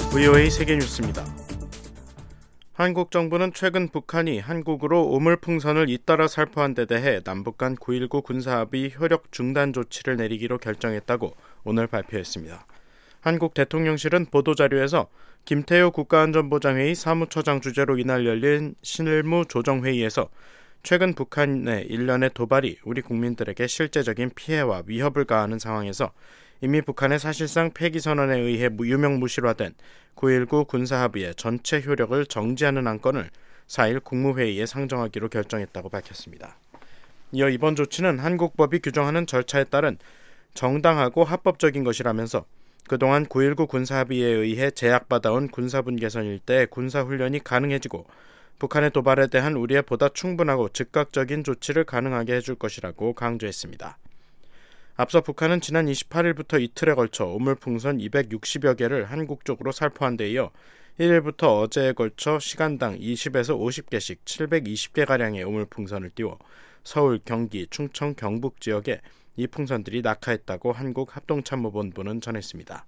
VOA 세계뉴스입니다. 한국 정부는 최근 북한이 한국으로 오물풍선을 잇따라 살포한 데 대해 남북 간 9.19 군사합의 효력 중단 조치를 내리기로 결정했다고 오늘 발표했습니다. 한국 대통령실은 보도자료에서 김태효 국가안전보장회의 사무처장 주재로 이날 열린 실무조정회의에서 최근 북한의 일련의 도발이 우리 국민들에게 실제적인 피해와 위협을 가하는 상황에서 이미 북한의 사실상 폐기선언에 의해 유명무실화된 9.19 군사합의의 전체 효력을 정지하는 안건을 4일 국무회의에 상정하기로 결정했다고 밝혔습니다. 이어 이번 조치는 한국법이 규정하는 절차에 따른 정당하고 합법적인 것이라면서 그동안 9.19 군사합의에 의해 제약받아온 군사분계선 일대의 군사훈련이 가능해지고 북한의 도발에 대한 우리의 보다 충분하고 즉각적인 조치를 가능하게 해줄 것이라고 강조했습니다. 앞서 북한은 지난 28일부터 이틀에 걸쳐 오물풍선 260여 개를 한국 쪽으로 살포한 데 이어 1일부터 어제에 걸쳐 시간당 20에서 50개씩 720개가량의 오물풍선을 띄워 서울, 경기, 충청, 경북 지역에 이 풍선들이 낙하했다고 한국합동참모본부는 전했습니다.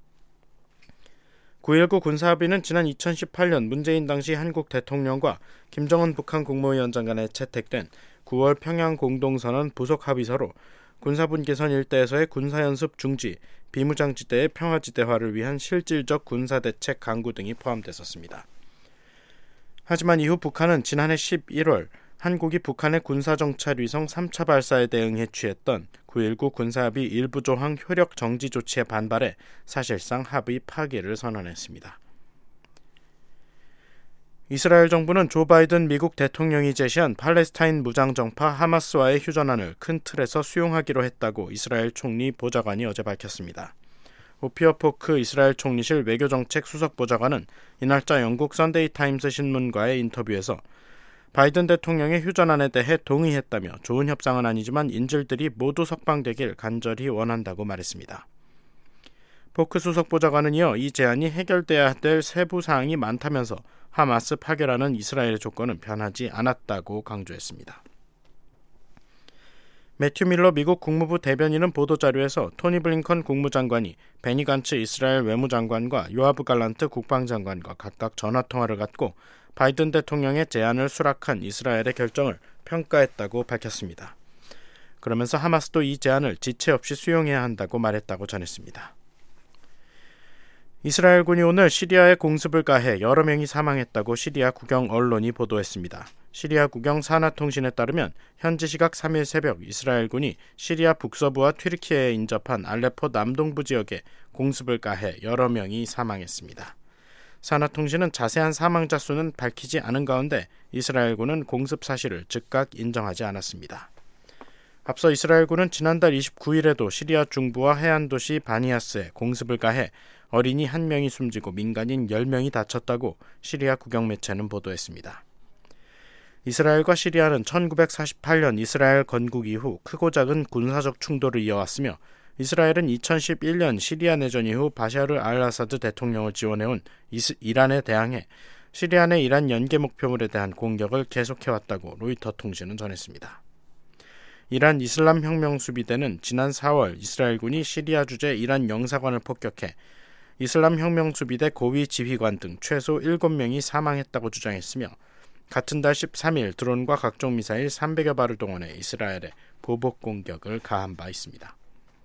9.19 군사합의는 지난 2018년 문재인 당시 한국 대통령과 김정은 북한 국무위원장 간에 채택된 9월 평양 공동선언 부속 합의서로 군사분계선 일대에서의 군사연습 중지, 비무장지대의 평화지대화를 위한 실질적 군사대책 강구 등이 포함됐었습니다. 하지만 이후 북한은 지난해 11월 한국이 북한의 군사정찰위성 3차 발사에 대응해 취했던 9.19 군사합의 일부 조항 효력 정지 조치에 반발해 사실상 합의 파기를 선언했습니다. 이스라엘 정부는 조 바이든 미국 대통령이 제시한 팔레스타인 무장정파 하마스와의 휴전안을 큰 틀에서 수용하기로 했다고 이스라엘 총리 보좌관이 어제 밝혔습니다. 오피어 포크 이스라엘 총리실 외교정책 수석보좌관은 이날자 영국 선데이타임스 신문과의 인터뷰에서 바이든 대통령의 휴전안에 대해 동의했다며 좋은 협상은 아니지만 인질들이 모두 석방되길 간절히 원한다고 말했습니다. 포크 수석보좌관은 이어 이 제안이 해결돼야 될 세부 사항이 많다면서 하마스 파괴라는 이스라엘의 조건은 변하지 않았다고 강조했습니다. 매튜 밀러 미국 국무부 대변인은 보도자료에서 토니 블링컨 국무장관이 베니 간츠 이스라엘 외무장관과 요아브 갈란트 국방장관과 각각 전화통화를 갖고 바이든 대통령의 제안을 수락한 이스라엘의 결정을 평가했다고 밝혔습니다. 그러면서 하마스도 이 제안을 지체 없이 수용해야 한다고 말했다고 전했습니다. 이스라엘군이 오늘 시리아에 공습을 가해 여러 명이 사망했다고 시리아 국영 언론이 보도했습니다. 시리아 국영 사나통신에 따르면 현지 시각 3일 새벽 이스라엘군이 시리아 북서부와 튀르키예에 인접한 알레포 남동부 지역에 공습을 가해 여러 명이 사망했습니다. 사나통신은 자세한 사망자 수는 밝히지 않은 가운데 이스라엘군은 공습 사실을 즉각 인정하지 않았습니다. 앞서 이스라엘군은 지난달 29일에도 시리아 중부와 해안 도시 바니아스에 공습을 가해 어린이 1명이 숨지고 민간인 10명이 다쳤다고 시리아 국영 매체는 보도했습니다. 이스라엘과 시리아는 1948년 이스라엘 건국 이후 크고 작은 군사적 충돌을 이어왔으며 이스라엘은 2011년 시리아 내전 이후 바샤르 알아사드 대통령을 지원해온 이란에 대항해 시리아 내 이란 연계 목표물에 대한 공격을 계속해왔다고 로이터 통신은 전했습니다. 이란 이슬람 혁명 수비대는 지난 4월 이스라엘군이 시리아 주재 이란 영사관을 폭격해 이슬람 혁명 수비대 고위 지휘관 등 최소 7명이 사망했다고 주장했으며 같은 달 13일 드론과 각종 미사일 300여 발을 동원해 이스라엘에 보복 공격을 가한 바 있습니다.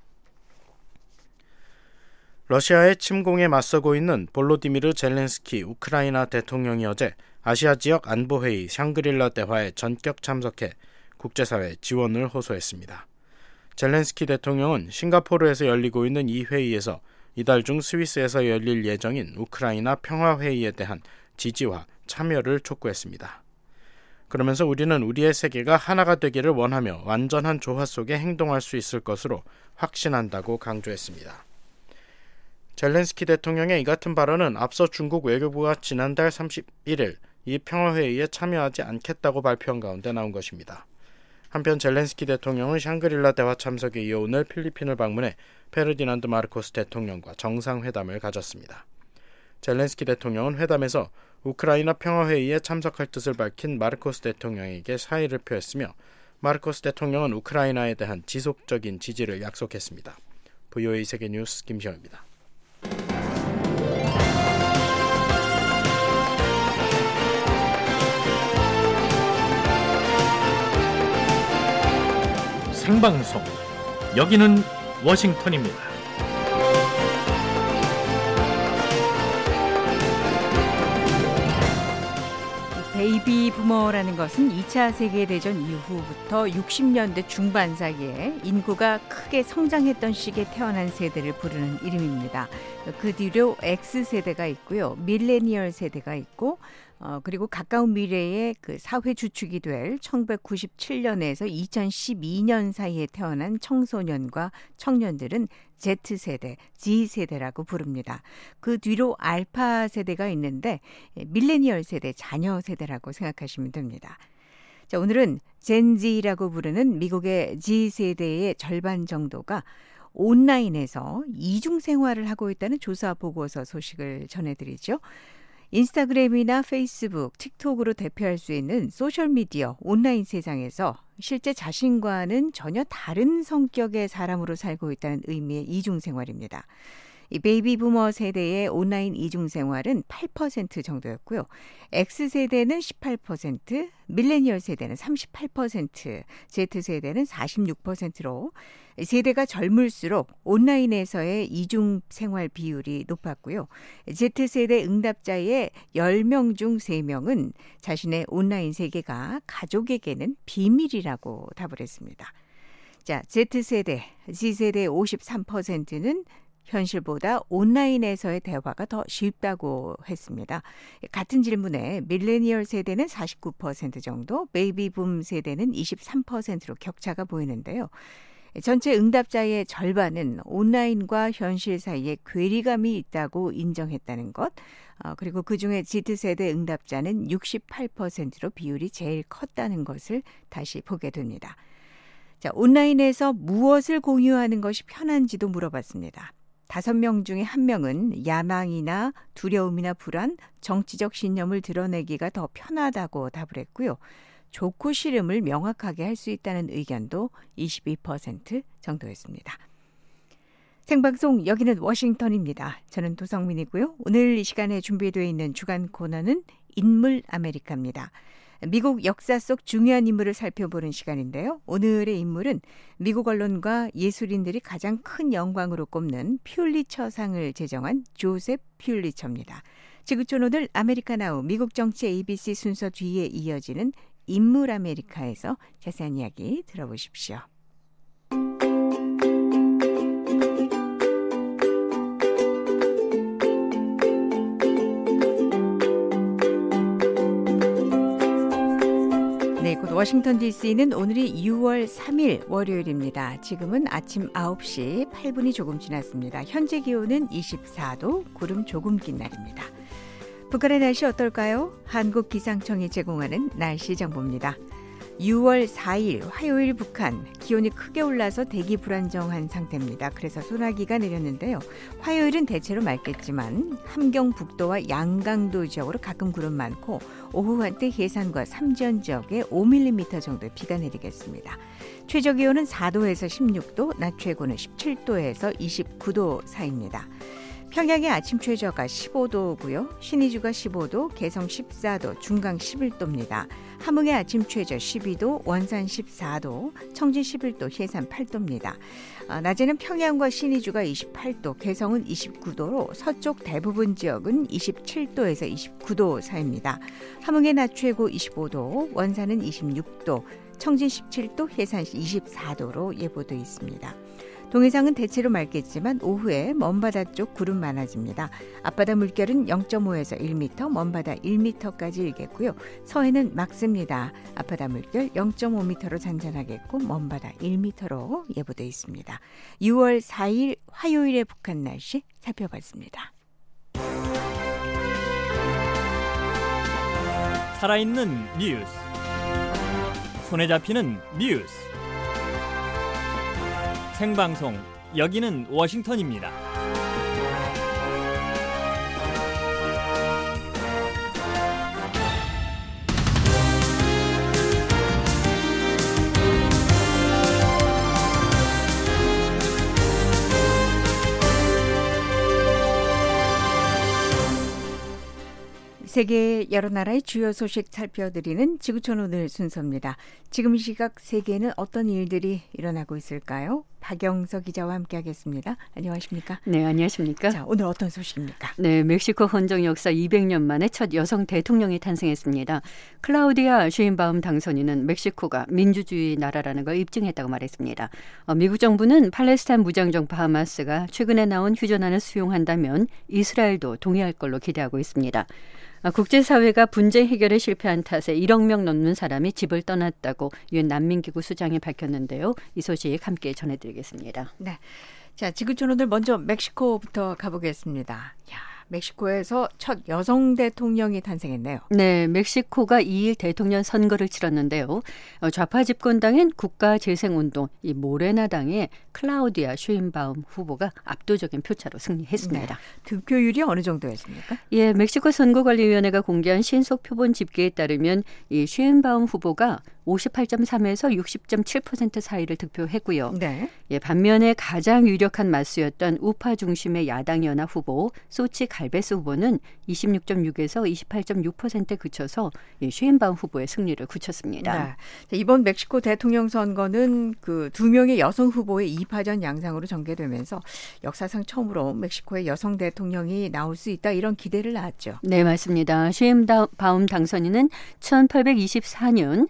러시아의 침공에 맞서고 있는 볼로디미르 젤렌스키 우크라이나 대통령이 어제 아시아 지역 안보회의 샹그릴라 대화에 전격 참석해 국제사회 지원을 호소했습니다. 젤렌스키 대통령은 싱가포르에서 열리고 있는 이 회의에서 이달 중 스위스에서 열릴 예정인 우크라이나 평화회의에 대한 지지와 참여를 촉구했습니다. 그러면서 우리는 우리의 세계가 하나가 되기를 원하며 완전한 조화 속에 행동할 수 있을 것으로 확신한다고 강조했습니다. 젤렌스키 대통령의 이 같은 발언은 앞서 중국 외교부가 지난달 31일 이 평화회의에 참여하지 않겠다고 발표한 가운데 나온 것입니다. 한편 젤렌스키 대통령은 샹그릴라 대화 참석에 이어 오늘 필리핀을 방문해 페르디난드 마르코스 대통령과 정상회담을 가졌습니다. 젤렌스키 대통령은 회담에서 우크라이나 평화회의에 참석할 뜻을 밝힌 마르코스 대통령에게 사의를 표했으며 마르코스 대통령은 우크라이나에 대한 지속적인 지지를 약속했습니다. VOA 세계뉴스 김시영입니다. 생방송. 여기는 워싱턴입니다. 베이비 부머라는 것은 2차 세계대전 이후부터 60년대 중반 사이에 인구가 크게 성장했던 시기에 태어난 세대를 부르는 이름입니다. 그 뒤로 X세대가 있고요. 밀레니얼 세대가 있고 그리고 가까운 미래의 그 사회 주축이 될 1997년에서 2012년 사이에 태어난 청소년과 청년들은 Z세대, G세대라고 부릅니다. 그 뒤로 알파 세대가 있는데 밀레니얼 세대, 자녀 세대라고 생각하시면 됩니다. 자, 오늘은 젠지라고 부르는 미국의 G세대의 절반 정도가 온라인에서 이중 생활을 하고 있다는 조사 보고서 소식을 전해드리죠. 인스타그램이나 페이스북, 틱톡으로 대표할 수 있는 소셜미디어, 온라인 세상에서 실제 자신과는 전혀 다른 성격의 사람으로 살고 있다는 의미의 이중생활입니다. 이 베이비 부머 세대의 온라인 이중생활은 8% 정도였고요. X세대는 18%, 밀레니얼 세대는 38%, Z세대는 46%로 세대가 젊을수록 온라인에서의 이중생활 비율이 높았고요. Z세대 응답자의 10명 중 3명은 자신의 온라인 세계가 가족에게는 비밀이라고 답을 했습니다. 자, Z세대, G세대의 53%는 현실보다 온라인에서의 대화가 더 쉽다고 했습니다. 같은 질문에 밀레니얼 세대는 49% 정도, 베이비붐 세대는 23%로 격차가 보이는데요. 전체 응답자의 절반은 온라인과 현실 사이에 괴리감이 있다고 인정했다는 것, 그리고 그중에 Z세대 응답자는 68%로 비율이 제일 컸다는 것을 다시 보게 됩니다. 자, 온라인에서 무엇을 공유하는 것이 편한지도 물어봤습니다. 5명 중에 1명은 야망이나 두려움이나 불안, 정치적 신념을 드러내기가 더 편하다고 답을 했고요. 좋고 싫음을 명확하게 할 수 있다는 의견도 22% 정도였습니다. 생방송 여기는 워싱턴입니다. 저는 도성민이고요. 오늘 이 시간에 준비되어 있는 주간 코너는 인물 아메리카입니다. 미국 역사 속 중요한 인물을 살펴보는 시간인데요. 오늘의 인물은 미국 언론과 예술인들이 가장 큰 영광으로 꼽는 퓰리처상을 제정한 조셉 퓰리처입니다. 지구촌 오늘 아메리카나우 미국 정치 ABC 순서 뒤에 이어지는 인물 아메리카에서 자세한 이야기 들어보십시오. 네, 곧 워싱턴 DC는 오늘이 6월 3일 월요일입니다. 지금은 아침 9시 8분이 조금 지났습니다. 현재 기온은 24도, 구름 조금 낀 날입니다. 북한의 날씨 어떨까요? 한국기상청이 제공하는 날씨 정보입니다. 6월 4일 화요일 북한 기온이 크게 올라서 대기 불안정한 상태입니다. 그래서 소나기가 내렸는데요. 화요일은 대체로 맑겠지만 함경북도와 양강도 지역으로 가끔 구름 많고 오후 한때 해산과 삼전 지역에 5mm 정도의 비가 내리겠습니다. 최저 기온은 4도에서 16도, 낮 최고는 17도에서 29도 사이입니다. 평양의 아침 최저가 15도고요. 신의주가 15도, 개성 14도, 중강 11도입니다. 함흥의 아침 최저 12도, 원산 14도, 청진 11도, 해산 8도입니다. 낮에는 평양과 신의주가 28도, 개성은 29도로 서쪽 대부분 지역은 27도에서 29도 사이입니다. 함흥의 낮 최고 25도, 원산은 26도, 청진 17도, 해산 24도로 예보돼 있습니다. 동해상은 대체로 맑겠지만 오후에 먼바다 쪽 구름 많아집니다. 앞바다 물결은 0.5에서 1m, 먼바다 1m까지 일겠고요. 서해는 맑습니다. 앞바다 물결 0.5m로 잔잔하겠고 먼바다 1m로 예보돼 있습니다. 6월 4일 화요일의 북한 날씨 살펴봤습니다. 살아있는 뉴스, 손에 잡히는 뉴스, 생방송 여기는 워싱턴입니다. 세계 여러 나라의 주요 소식 살펴드리는 지구촌 오늘 순서입니다. 지금 시각 세계에는 어떤 일들이 일어나고 있을까요? 박영서 기자와 함께하겠습니다. 안녕하십니까? 네, 안녕하십니까? 자, 오늘 어떤 소식입니까? 네, 멕시코 헌정 역사 200년 만에 첫 여성 대통령이 탄생했습니다. 클라우디아 쉐인바움 당선인은 멕시코가 민주주의 나라라는 걸 입증했다고 말했습니다. 미국 정부는 팔레스타인 무장정파 하마스가 최근에 나온 휴전안을 수용한다면 이스라엘도 동의할 걸로 기대하고 있습니다. 국제사회가 분쟁 해결에 실패한 탓에 1억 명 넘는 사람이 집을 떠났다고 유엔 난민기구 수장이 밝혔는데요. 이 소식 함께 전해드리겠습니다. 네, 자, 지구촌 오늘 먼저 멕시코부터 가보겠습니다. 야, 멕시코에서 첫 여성 대통령이 탄생했네요. 네, 멕시코가 2일 대통령 선거를 치렀는데요. 좌파 집권당인 국가재생운동 이 모레나당의 클라우디아 쉐인바움 후보가 압도적인 표차로 승리했습니다. 네, 득표율이 어느 정도였습니까? 예, 멕시코 선거관리위원회가 공개한 신속 표본 집계에 따르면 이 쉐인바움 후보가 58.3에서 60.7% 사이를 득표했고요. 네. 예, 반면에 가장 유력한 마수였던 우파 중심의 야당 연합 후보 소치 갈베스 후보는 26.6에서 28.6%에 그쳐서 쉐인바움 후보의 승리를 굳혔습니다. 네. 이번 멕시코 대통령 선거는 그 두 명의 여성 후보의 2파전 양상으로 전개되면서 역사상 처음으로 멕시코의 여성 대통령이 나올 수 있다 이런 기대를 낳았죠. 네, 맞습니다. 쉐인바움 당선인은 1824년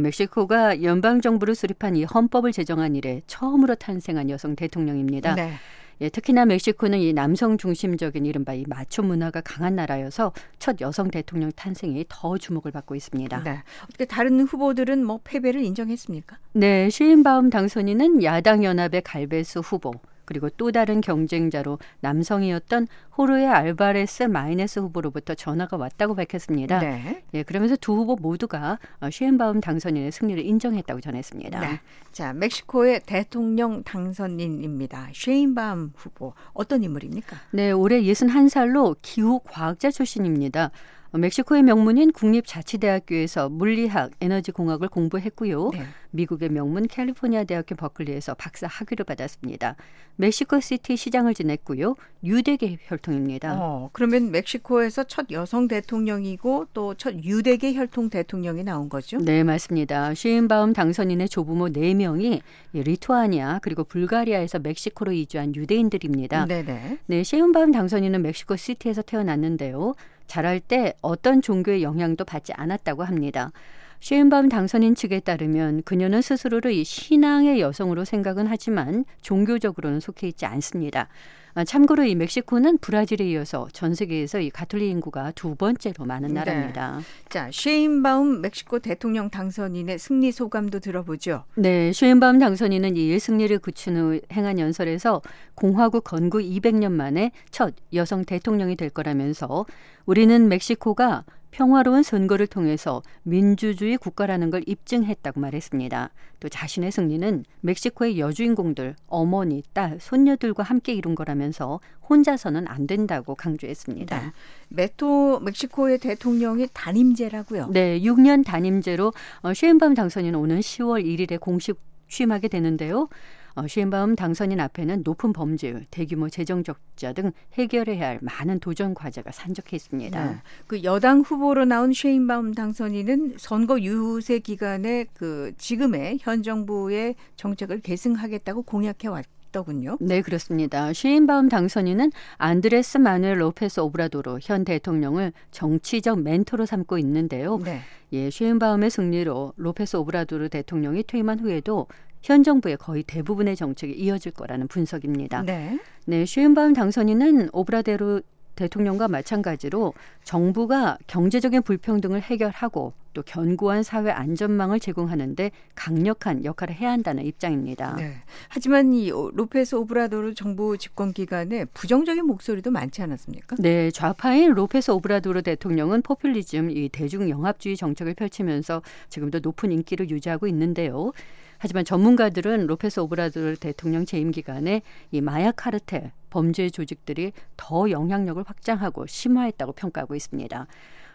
멕시코가 연방정부를 수립한 이 헌법을 제정한 이래 처음으로 탄생한 여성 대통령입니다. 네. 예, 특히나 멕시코는 이 남성 중심적인 이른바 이 마초 문화가 강한 나라여서 첫 여성 대통령 탄생이 더 주목을 받고 있습니다. 네. 어떻게 다른 후보들은 뭐 패배를 인정했습니까? 네, 쉐인바움 당선인은 야당 연합의 갈베스 후보 그리고 또 다른 경쟁자로 남성이었던 호르헤 알바레스 마이네스 후보로부터 전화가 왔다고 밝혔습니다. 네. 예, 그러면서 두 후보 모두가 쉐인바움 당선인의 승리를 인정했다고 전했습니다. 네. 자, 멕시코의 대통령 당선인입니다. 쉐인바움 후보 어떤 인물입니까? 네, 올해 61살로 기후과학자 출신입니다. 멕시코의 명문인 국립자치대학교에서 물리학, 에너지공학을 공부했고요. 네. 미국의 명문 캘리포니아 대학교 버클리에서 박사 학위를 받았습니다. 멕시코시티 시장을 지냈고요. 유대계 혈통입니다. 그러면 멕시코에서 첫 여성 대통령이고 또 첫 유대계 혈통 대통령이 나온 거죠? 네, 맞습니다. 쉐인바움 당선인의 조부모 4명이 리투아니아 그리고 불가리아에서 멕시코로 이주한 유대인들입니다. 네네. 네, 쉐인바움 당선인은 멕시코시티에서 태어났는데요. 자랄 때 어떤 종교의 영향도 받지 않았다고 합니다. 쉐인바움 당선인 측에 따르면 그녀는 스스로를 이 신앙의 여성으로 생각은 하지만 종교적으로는 속해 있지 않습니다. 참고로 이 멕시코는 브라질에 이어서 전 세계에서 이 가톨릭 인구가 두 번째로 많은 나라입니다. 네. 자, 쉐인바움 멕시코 대통령 당선인의 승리 소감도 들어보죠. 네, 쉐인바움 당선인은 이 승리를 굳힌 후 행한 연설에서 공화국 건국 200년 만에 첫 여성 대통령이 될 거라면서 우리는 멕시코가 평화로운 선거를 통해서 민주주의 국가라는 걸 입증했다고 말했습니다. 또 자신의 승리는 멕시코의 여주인공들, 어머니, 딸, 손녀들과 함께 이룬 거라면서 혼자서는 안 된다고 강조했습니다. 네. 멕시코의 대통령이 단임제라고요? 네, 6년 단임제로 쉐인바움 당선인은 오는 10월 1일에 공식 취임하게 되는데요. 쉐인바움 당선인 앞에는 높은 범죄율, 대규모 재정 적자 등 해결해야 할 많은 도전 과제가 산적해 있습니다. 네. 그 여당 후보로 나온 쉐인바움 당선인은 선거 유세 기간에 그 지금의 현 정부의 정책을 계승하겠다고 공약해 왔더군요. 네, 그렇습니다. 쉐인바움 당선인은 안드레스 마누엘 로페스 오브라도르 현 대통령을 정치적 멘토로 삼고 있는데요. 네. 예, 쉐인바움의 승리로 로페스 오브라도르 대통령이 퇴임한 후에도 현 정부의 거의 대부분의 정책이 이어질 거라는 분석입니다. 네. 네, 쉐인바움 당선인은 오브라도르 대통령과 마찬가지로 정부가 경제적인 불평등을 해결하고 또 견고한 사회 안전망을 제공하는 데 강력한 역할을 해야 한다는 입장입니다. 네. 하지만 이 로페스 오브라도르 정부 집권 기간에 부정적인 목소리도 많지 않았습니까? 네, 좌파인 로페스 오브라도르 대통령은 포퓰리즘, 이 대중영합주의 정책을 펼치면서 지금도 높은 인기를 유지하고 있는데요. 하지만 전문가들은 로페스 오브라도르 대통령 재임 기간에 이 마약 카르텔, 범죄 조직들이 더 영향력을 확장하고 심화했다고 평가하고 있습니다.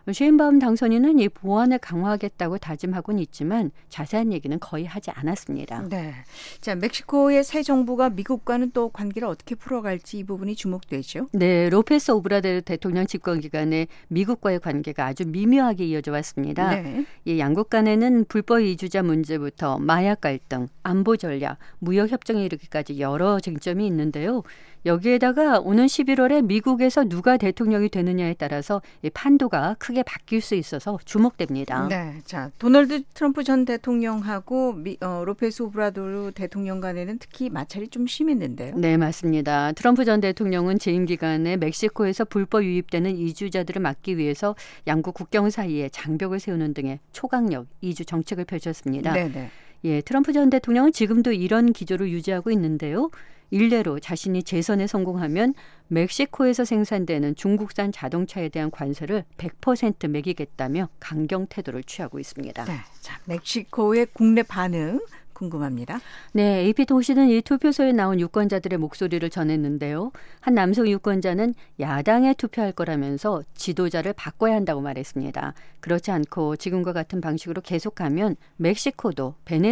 쉐인바움 당선인은 이 보안을 강화하겠다고 다짐하고는 있지만 자세한 얘기는 거의 하지 않았습니다. 네. 자, 멕시코의 새 정부가 미국과는 또 관계를 어떻게 풀어갈지 이 부분이 주목되죠. 네, 로페스 오브라데르 대통령 집권 기간에 미국과의 관계가 아주 미묘하게 이어져 왔습니다. 네. 이 양국 간에는 불법 이주자 문제부터 마약 갈등, 안보 전략, 무역 협정에 이르기까지 여러 쟁점이 있는데요. 여기에다가 오는 11월에 미국에서 누가 대통령이 되느냐에 따라서 이 판도가 크게 바뀔 수 있어서 주목됩니다. 네, 자 도널드 트럼프 전 대통령하고 로페스 오브라도르 대통령 간에는 특히 마찰이 좀 심했는데요. 네, 맞습니다. 트럼프 전 대통령은 재임 기간에 멕시코에서 불법 유입되는 이주자들을 막기 위해서 양국 국경 사이에 장벽을 세우는 등의 초강력 이주 정책을 펼쳤습니다. 네. 예, 트럼프 전 대통령은 지금도 이런 기조를 유지하고 있는데요. 일례로 자신이 재선에 성공하면 멕시코에서 생산되는 중국산 자동차에 대한 관세를 100% 매기겠다며 강경 태도를 취하고 있습니다. 네, 자 멕시코의 국내 반응 궁금합니다. 네, AP통신은 이 투표소에 나온 유권자들의 목소리를 전했는데요. 한 남성 유권자는 야당에 투표할 거라면서 지도자를 바꿔야 한다고 말했습니다. 그렇지 않고 지금과 같은 방식으로 계속하면 멕시코도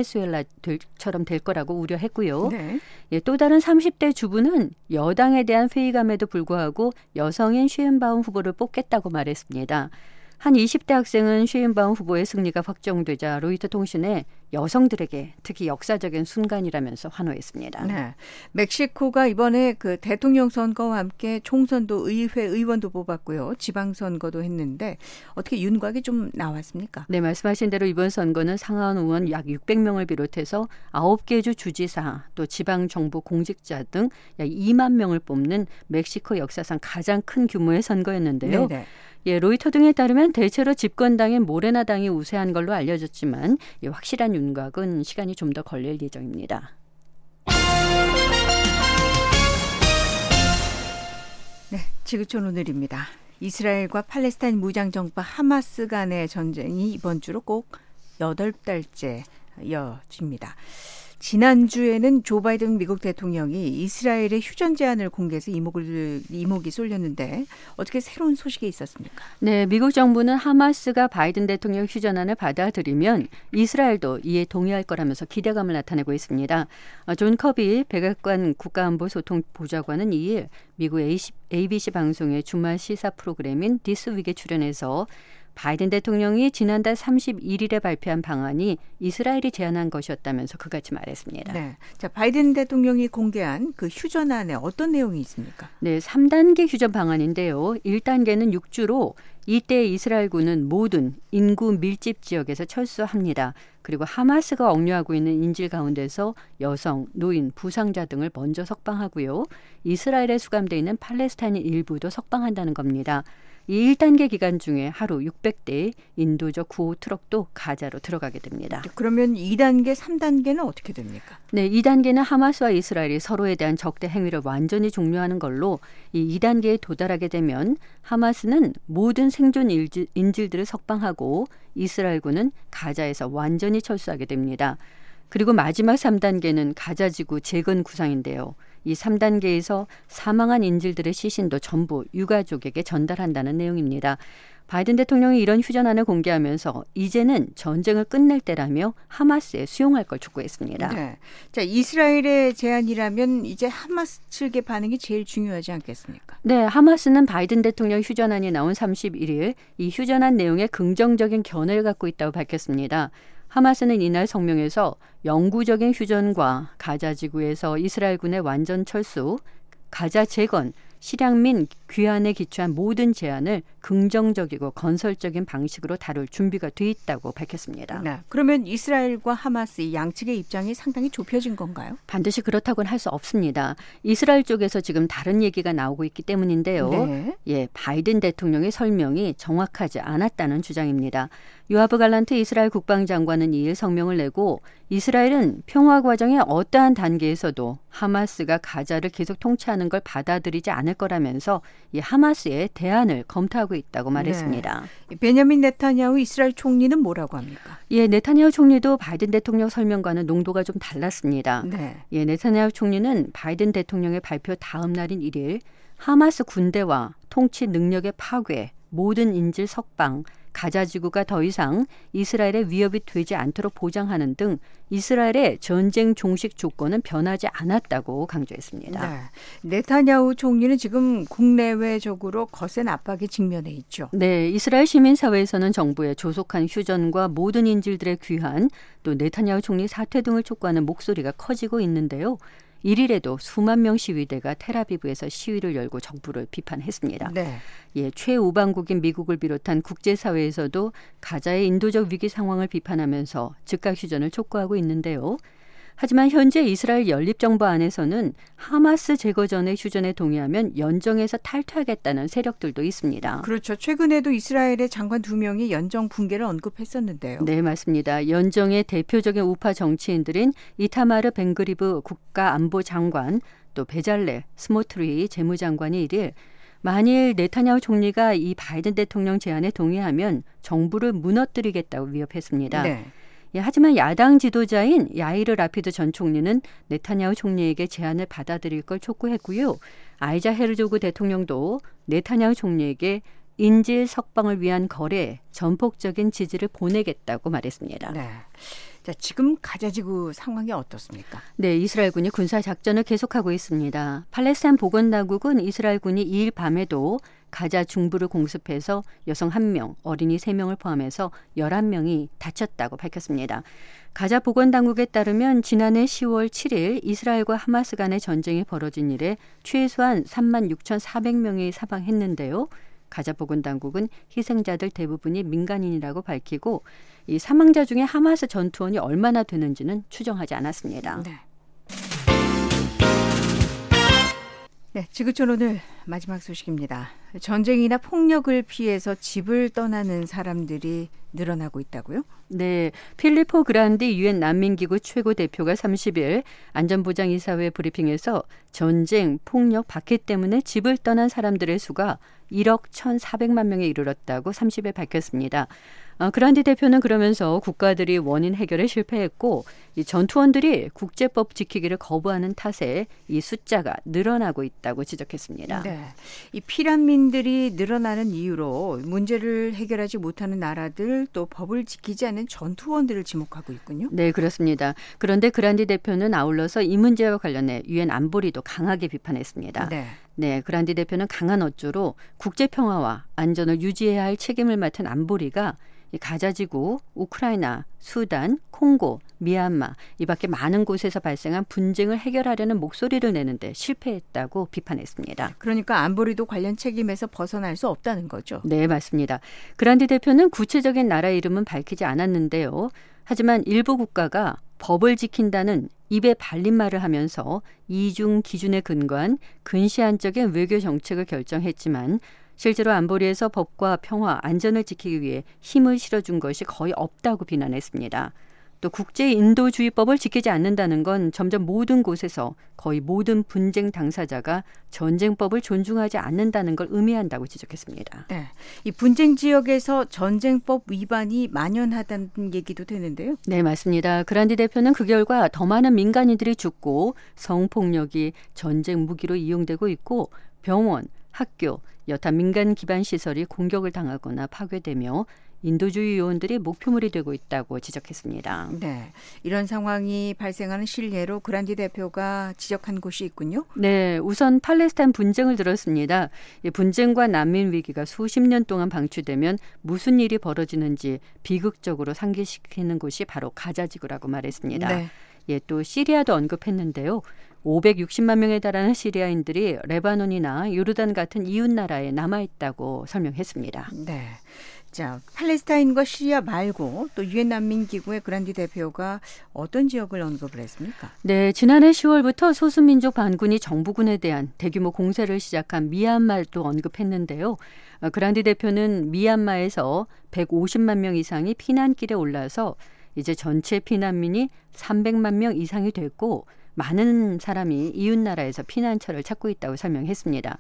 베네수엘라처럼 될 거라고 우려했고요. 네. 예, 또 다른 30대 주부는 여당에 대한 회의감에도 불구하고 여성인 쉐인바움 후보를 뽑겠다고 말했습니다. 한 20대 학생은 쉐인바움 후보의 승리가 확정되자 로이터 통신에 여성들에게 특히 역사적인 순간이라면서 환호했습니다. 네, 멕시코가 이번에 그 대통령 선거와 함께 총선도 의회 의원도 뽑았고요. 지방선거도 했는데 어떻게 윤곽이 좀 나왔습니까? 네, 말씀하신 대로 이번 선거는 상하원 의원 약 600명을 비롯해서 9개 주 주지사 또 지방정부 공직자 등 약 2만 명을 뽑는 멕시코 역사상 가장 큰 규모의 선거였는데요. 네네. 예, 로이터 등에 따르면 대체로 집권당인 모레나당이 우세한 걸로 알려졌지만 확실한 윤곽은 시간이 좀 더 걸릴 예정입니다. 네, 지구촌 오늘입니다. 이스라엘과 팔레스타인 무장정파 하마스 간의 전쟁이 이번 주로 꼭 8달째 이어집니다. 지난주에는 조 바이든 미국 대통령이 이스라엘의 휴전 제안을 공개해서 이목이 쏠렸는데 어떻게 새로운 소식이 있었습니까? 네, 미국 정부는 하마스가 바이든 대통령 휴전안을 받아들이면 이스라엘도 이에 동의할 거라면서 기대감을 나타내고 있습니다. 존 커비 백악관 국가안보소통보좌관은 2일 미국 ABC 방송의 주말 시사 프로그램인 디스 윅에 출연해서 바이든 대통령이 지난달 31일에 발표한 방안이 이스라엘이 제안한 것이었다면서 그같이 말했습니다. 네, 자 바이든 대통령이 공개한 그 휴전안에 어떤 내용이 있습니까? 네, 3단계 휴전 방안인데요. 1단계는 6주로 이때 이스라엘군은 모든 인구 밀집 지역에서 철수합니다. 그리고 하마스가 억류하고 있는 인질 가운데서 여성, 노인, 부상자 등을 먼저 석방하고요. 이스라엘에 수감되어 있는 팔레스타인 일부도 석방한다는 겁니다. 이 1단계 기간 중에 하루 600대의 인도적 구호 트럭도 가자로 들어가게 됩니다. 그러면 2단계, 3단계는 어떻게 됩니까? 네, 2단계는 하마스와 이스라엘이 서로에 대한 적대 행위를 완전히 종료하는 걸로 이 2단계에 도달하게 되면 하마스는 모든 생존 인질들을 석방하고 이스라엘군은 가자에서 완전히 철수하게 됩니다. 그리고 마지막 3단계는 가자지구 재건 구상인데요. 이 3단계에서 사망한 인질들의 시신도 전부 유가족에게 전달한다는 내용입니다. 바이든 대통령이 이런 휴전안을 공개하면서 이제는 전쟁을 끝낼 때라며 하마스에 수용할 걸 촉구했습니다. 네. 자, 이스라엘의 제안이라면 이제 하마스 측의 반응이 제일 중요하지 않겠습니까? 네, 하마스는 바이든 대통령 휴전안이 나온 31일 이 휴전안 내용에 긍정적인 견해를 갖고 있다고 밝혔습니다. 하마스는 이날 성명에서 영구적인 휴전과 가자 지구에서 이스라엘군의 완전 철수, 가자 재건, 실향 민 귀환에 기초한 모든 제안을 긍정적이고 건설적인 방식으로 다룰 준비가 돼 있다고 밝혔습니다. 네. 그러면 이스라엘과 하마스 양측의 입장이 상당히 좁혀진 건가요? 반드시 그렇다고는 할 수 없습니다. 이스라엘 쪽에서 지금 다른 얘기가 나오고 있기 때문인데요. 네. 예, 바이든 대통령의 설명이 정확하지 않았다는 주장입니다. 요아브 갈란트 이스라엘 국방장관은 2일 성명을 내고 이스라엘은 평화 과정의 어떠한 단계에서도 하마스가 가자를 계속 통치하는 걸 받아들이지 않을 거라면서 이 하마스의 대안을 검토하고 있다고 말했습니다. 네. 베냐민 네타냐후 이스라엘 총리는 뭐라고 합니까? 예, 네타냐후 총리도 바이든 대통령 설명과는 농도가 좀 달랐습니다. 네. 예, 네타냐후 총리는 바이든 대통령의 발표 다음 날인 1일 하마스 군대와 통치 능력의 파괴, 모든 인질 석방, 가자 지구가 더 이상 이스라엘의 위협이 되지 않도록 보장하는 등 이스라엘의 전쟁 종식 조건은 변하지 않았다고 강조했습니다. 네. 네타냐후 총리는 지금 국내외적으로 거센 압박에 직면해 있죠. 네, 이스라엘 시민사회에서는 정부의 조속한 휴전과 모든 인질들의 귀환, 또 네타냐후 총리 사퇴 등을 촉구하는 목소리가 커지고 있는데요. 1일에도 수만 명 시위대가 텔아비브에서 시위를 열고 정부를 비판했습니다. 네. 예, 최우방국인 미국을 비롯한 국제사회에서도 가자의 인도적 위기 상황을 비판하면서 즉각 휴전을 촉구하고 있는데요. 하지만 현재 이스라엘 연립정부 안에서는 하마스 제거 전에 휴전에 동의하면 연정에서 탈퇴하겠다는 세력들도 있습니다. 그렇죠. 최근에도 이스라엘의 장관 2명이 연정 붕괴를 언급했었는데요. 네, 맞습니다. 연정의 대표적인 우파 정치인들인 이타마르 벤그리브 국가안보장관, 또 베잘레 스모트리 재무장관이 1일 만일 네타냐후 총리가 이 바이든 대통령 제안에 동의하면 정부를 무너뜨리겠다고 위협했습니다. 네. 예, 하지만 야당 지도자인 야이르 라피드 전 총리는 네타냐후 총리에게 제안을 받아들일 걸 촉구했고요. 아이자 헤르조그 대통령도 네타냐후 총리에게 인질 석방을 위한 거래에 전폭적인 지지를 보내겠다고 말했습니다. 네. 자, 지금 가자지구 상황이 어떻습니까? 네, 이스라엘군이 군사작전을 계속하고 있습니다. 팔레스타인 보건당국은 이스라엘군이 2일 밤에도 가자 중부를 공습해서 여성 1명, 어린이 3명을 포함해서 11명이 다쳤다고 밝혔습니다. 가자 보건당국에 따르면 지난해 10월 7일 이스라엘과 하마스 간의 전쟁이 벌어진 이래 최소한 36,400명이 사망했는데요. 가자 보건당국은 희생자들 대부분이 민간인이라고 밝히고 이 사망자 중에 하마스 전투원이 얼마나 되는지는 추정하지 않았습니다. 네. 네, 지구촌 오늘 마지막 소식입니다. 전쟁이나 폭력을 피해서 집을 떠나는 사람들이 늘어나고 있다고요? 네, 필리포 그란디 유엔 난민기구 최고 대표가 30일 안전보장이사회 브리핑에서 전쟁, 폭력, 박해 때문에 집을 떠난 사람들의 수가 1억 1,400만 명에 이르렀다고 30일 밝혔습니다. 그란디 대표는 그러면서 국가들이 원인 해결에 실패했고 이 전투원들이 국제법 지키기를 거부하는 탓에 이 숫자가 늘어나고 있다고 지적했습니다. 네, 이 피난민들이 늘어나는 이유로 문제를 해결하지 못하는 나라들 또 법을 지키지 않는 전투원들을 지목하고 있군요. 네, 그렇습니다. 그런데 그란디 대표는 아울러서 이 문제와 관련해 유엔 안보리도 강하게 비판했습니다. 네, 그란디 대표는 강한 어조로 국제평화와 안전을 유지해야 할 책임을 맡은 안보리가 가자지구, 우크라이나, 수단, 콩고, 미얀마 이 밖에 많은 곳에서 발생한 분쟁을 해결하려는 목소리를 내는데 실패했다고 비판했습니다. 그러니까 안보리도 관련 책임에서 벗어날 수 없다는 거죠. 네, 맞습니다. 그란디 대표는 구체적인 나라 이름은 밝히지 않았는데요. 하지만 일부 국가가 법을 지킨다는 입에 발린 말을 하면서 이중 기준에 근거한 근시안적인 외교 정책을 결정했지만 실제로 안보리에서 법과 평화, 안전을 지키기 위해 힘을 실어준 것이 거의 없다고 비난했습니다. 또 국제인도주의법을 지키지 않는다는 건 점점 모든 곳에서 거의 모든 분쟁 당사자가 전쟁법을 존중하지 않는다는 걸 의미한다고 지적했습니다. 네, 이 분쟁 지역에서 전쟁법 위반이 만연하다는 얘기도 되는데요. 네, 맞습니다. 그란디 대표는 그 결과 더 많은 민간인들이 죽고 성폭력이 전쟁 무기로 이용되고 있고 병원, 학교, 여타 민간 기반 시설이 공격을 당하거나 파괴되며 인도주의 요원들이 목표물이 되고 있다고 지적했습니다. 네, 이런 상황이 발생하는 실례로 그란디 대표가 지적한 곳이 있군요. 네, 우선 팔레스타인 분쟁을 들었습니다. 분쟁과 난민 위기가 수십 년 동안 방치되면 무슨 일이 벌어지는지 비극적으로 상기시키는 곳이 바로 가자지구라고 말했습니다. 네. 예, 또 시리아도 언급했는데요. 560만 명에 달하는 시리아인들이 레바논이나 요르단 같은 이웃 나라에 남아있다고 설명했습니다. 네. 자, 팔레스타인과 시리아 말고 또 유엔 난민기구의 그란디 대표가 어떤 지역을 언급을 했습니까? 네, 지난해 10월부터 소수민족 반군이 정부군에 대한 대규모 공세를 시작한 미얀마도 언급했는데요. 그란디 대표는 미얀마에서 150만 명 이상이 피난길에 올라서 이제 전체 피난민이 300만 명 이상이 됐고 많은 사람이 이웃 나라에서 피난처를 찾고 있다고 설명했습니다.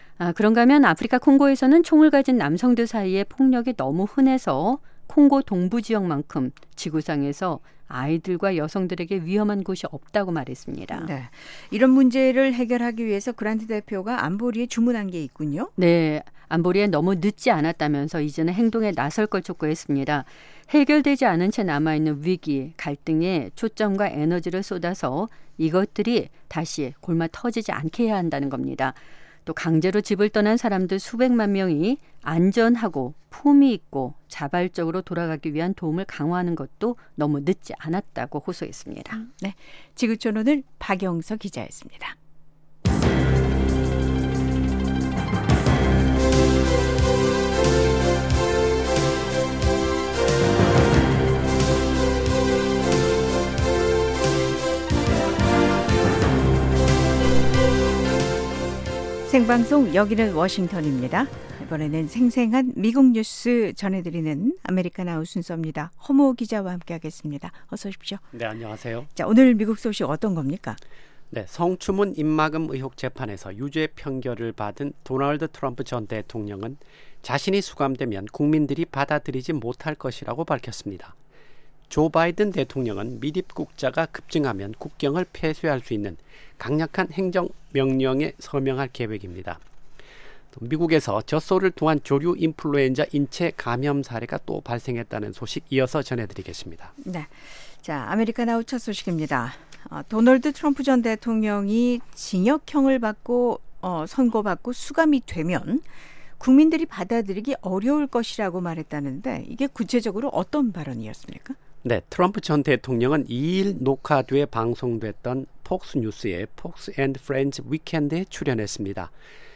그런가 하면 아프리카 콩고에서는 총을 가진 남성들 사이에 폭력이 너무 흔해서 콩고 동부 지역만큼 지구상에서 아이들과 여성들에게 위험한 곳이 없다고 말했습니다. 네, 이런 문제를 해결하기 위해서 그란디 대표가 안보리에 주문한 게 있군요. 네, 안보리에 너무 늦지 않았다면서 이제는 행동에 나설 걸 촉구했습니다. 해결되지 않은 채 남아있는 위기, 갈등에 초점과 에너지를 쏟아서 이것들이 다시 골마 터지지 않게 해야 한다는 겁니다. 또 강제로 집을 떠난 사람들 수백만 명이 안전하고 품위 있고 자발적으로 돌아가기 위한 도움을 강화하는 것도 너무 늦지 않았다고 호소했습니다. 네, 지구촌 오늘 박영서 기자였습니다. 생방송 여기는 워싱턴입니다. 이번에는 생생한 미국 뉴스 전해드리는 아메리카나우 순서입니다. 허모 기자와 함께하겠습니다. 어서 오십시오. 네, 안녕하세요. 자, 오늘 미국 소식 어떤 겁니까? 네, 성추문 입막음 의혹 재판에서 유죄 판결을 받은 도널드 트럼프 전 대통령은 자신이 수감되면 국민들이 받아들이지 못할 것이라고 밝혔습니다. 조 바이든 대통령은 미입국자가 급증하면 국경을 폐쇄할 수 있는 강력한 행정명령에 서명할 계획입니다. 미국에서 젖소를 통한 조류 인플루엔자 인체 감염 사례가 또 발생했다는 소식 이어서 전해드리겠습니다. 네, 자, 아메리카나우 첫 소식입니다. 도널드 트럼프 전 대통령이 징역형을 받고 선고받고 수감이 되면 국민들이 받아들이기 어려울 것이라고 말했다는데 이게 구체적으로 어떤 발언이었습니까? 네, 트럼프 전 대통령은 2일 녹화돼 방송됐던 폭스뉴스의 폭스 앤 프렌즈 위켄드에 출연했습니다.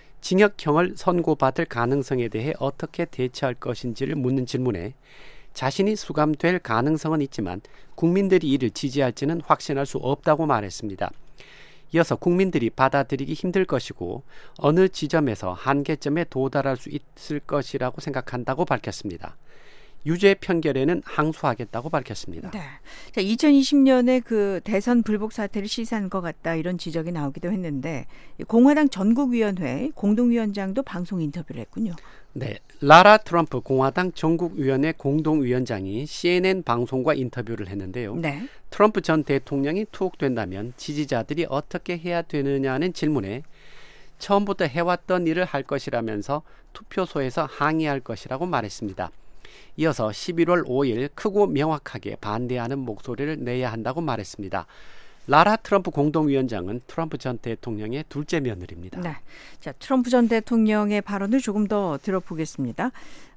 징역형을 선고받을 가능성에 대해 어떻게 대처할 것인지를 묻는 질문에 자신이 수감될 가능성은 있지만 국민들이 이를 지지할지는 확신할 수 없다고 말했습니다. 이어서 국민들이 받아들이기 힘들 것이고 어느 지점에서 한계점에 도달할 수 있을 것이라고 생각한다고 밝혔습니다. 유죄 판결에는 항소하겠다고 밝혔습니다. 네. 자, 2020년에 그 대선 불복 사태를 시사한 것 같다 이런 지적이 나오기도 했는데 공화당 전국위원회 공동위원장도 방송 인터뷰를 했군요. 네, 라라 트럼프 공화당 전국위원회 공동위원장이 CNN 방송과 인터뷰를 했는데요. 네. 트럼프 전 대통령이 투옥된다면 지지자들이 어떻게 해야 되느냐는 질문에 처음부터 해왔던 일을 할 것이라면서 투표소에서 항의할 것이라고 말했습니다. 이어서 11월 5일 크고 명확하게 반대하는 목소리를 내야 한다고 말했습니다. 라라 트럼프 공동위원장은 트럼프 전 대통령의 둘째 며느리입니다. 네, 자, 트럼프 전 대통령의 발언을 조금 더 들어보겠습니다.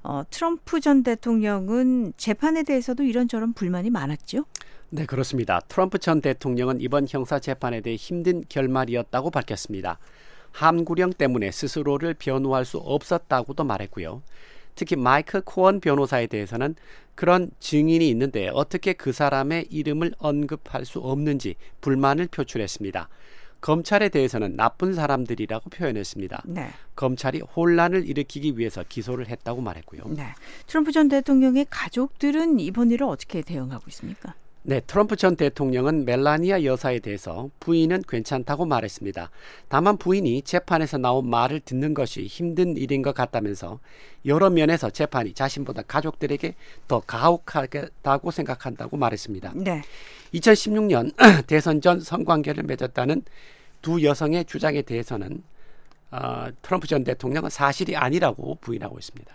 트럼프 전 대통령은 재판에 대해서도 이런저런 불만이 많았죠? 네, 그렇습니다. 트럼프 전 대통령은 이번 형사 재판에 대해 힘든 결말이었다고 밝혔습니다. 함구령 때문에 스스로를 변호할 수 없었다고도 말했고요. 특히 마이클 코언 변호사에 대해서는 그런 증인이 있는데 어떻게 그 사람의 이름을 언급할 수 없는지 불만을 표출했습니다. 검찰에 대해서는 나쁜 사람들이라고 표현했습니다. 네. 검찰이 혼란을 일으키기 위해서 기소를 했다고 말했고요. 네. 트럼프 전 대통령의 가족들은 이번 일을 어떻게 대응하고 있습니까? 네, 트럼프 전 대통령은 멜라니아 여사에 대해서 부인은 괜찮다고 말했습니다. 다만 부인이 재판에서 나온 말을 듣는 것이 힘든 일인 것 같다면서 여러 면에서 재판이 자신보다 가족들에게 더 가혹하다고 생각한다고 말했습니다. 네. 2016년 대선 전 성관계를 맺었다는 두 여성의 주장에 대해서는 트럼프 전 대통령은 사실이 아니라고 부인하고 있습니다.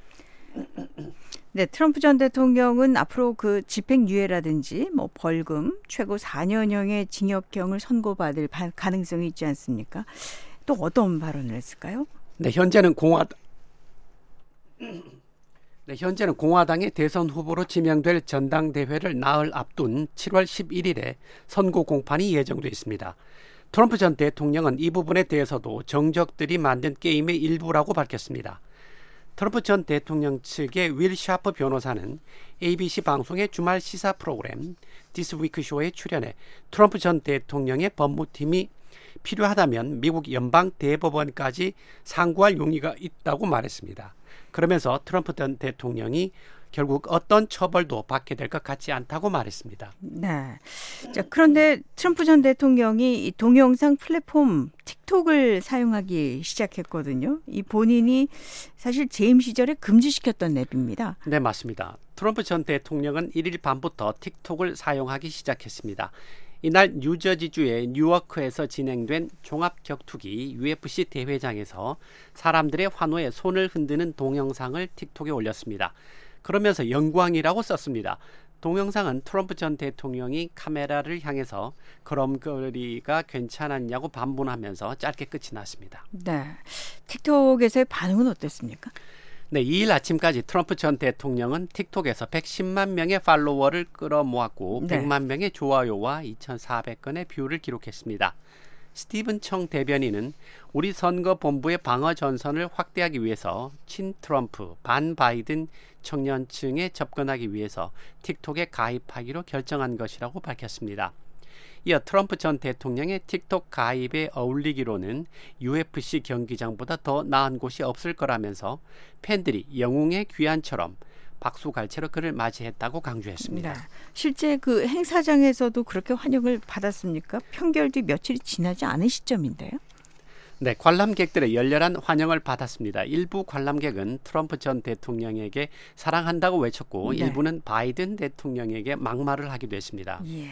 네, 트럼프 전 대통령은 앞으로 그 집행유예라든지 뭐 벌금, 최고 4년형의 징역형을 선고받을 가능성이 있지 않습니까? 또 어떤 발언을 했을까요? 네, 현재는 공화당의 대선 후보로 지명될 전당대회를 나흘 앞둔 7월 11일에 선고 공판이 예정돼 있습니다. 트럼프 전 대통령은 이 부분에 대해서도 정적들이 만든 게임의 일부라고 밝혔습니다. 트럼프 전 대통령 측의 윌 샤프 변호사는 ABC 방송의 주말 시사 프로그램 디스 위크 쇼에 출연해 트럼프 전 대통령의 법무팀이 필요하다면 미국 연방 대법원까지 상고할 용의가 있다고 말했습니다. 그러면서 트럼프 전 대통령이 결국 어떤 처벌도 받게 될 것 같지 않다고 말했습니다. 네. 자, 그런데 트럼프 전 대통령이 이 동영상 플랫폼 틱톡을 사용하기 시작했거든요. 이 본인이 사실 재임 시절에 금지시켰던 앱입니다. 네, 맞습니다. 트럼프 전 대통령은 1일 밤부터 틱톡을 사용하기 시작했습니다. 이날 뉴저지주의 뉴워크에서 진행된 종합격투기 UFC 대회장에서 사람들의 환호에 손을 흔드는 동영상을 틱톡에 올렸습니다. 그러면서 영광이라고 썼습니다. 동영상은 트럼프 전 대통령이 카메라를 향해서 걸음걸이가 괜찮았냐고 반문하면서 짧게 끝이 났습니다. 네, 틱톡에서의 반응은 어땠습니까? 네, 2일 아침까지 트럼프 전 대통령은 틱톡에서 110만 명의 팔로워를 끌어모았고 네. 100만 명의 좋아요와 2,400건의 뷰를 기록했습니다. 스티븐 청 대변인은 우리 선거본부의 방어 전선을 확대하기 위해서 친 트럼프, 반 바이든 청년층에 접근하기 위해서 틱톡에 가입하기로 결정한 것이라고 밝혔습니다. 이어 트럼프 전 대통령의 틱톡 가입에 어울리기로는 UFC 경기장보다 더 나은 곳이 없을 거라면서 팬들이 영웅의 귀환처럼 박수갈채로 그를 맞이했다고 강조했습니다. 네. 실제 그 행사장에서도 그렇게 환영을 받았습니까? 평결 뒤 며칠이 지나지 않은 시점인데요. 네, 관람객들의 열렬한 환영을 받았습니다. 일부 관람객은 트럼프 전 대통령에게 사랑한다고 외쳤고 네. 일부는 바이든 대통령에게 막말을 하기도 했습니다. 예.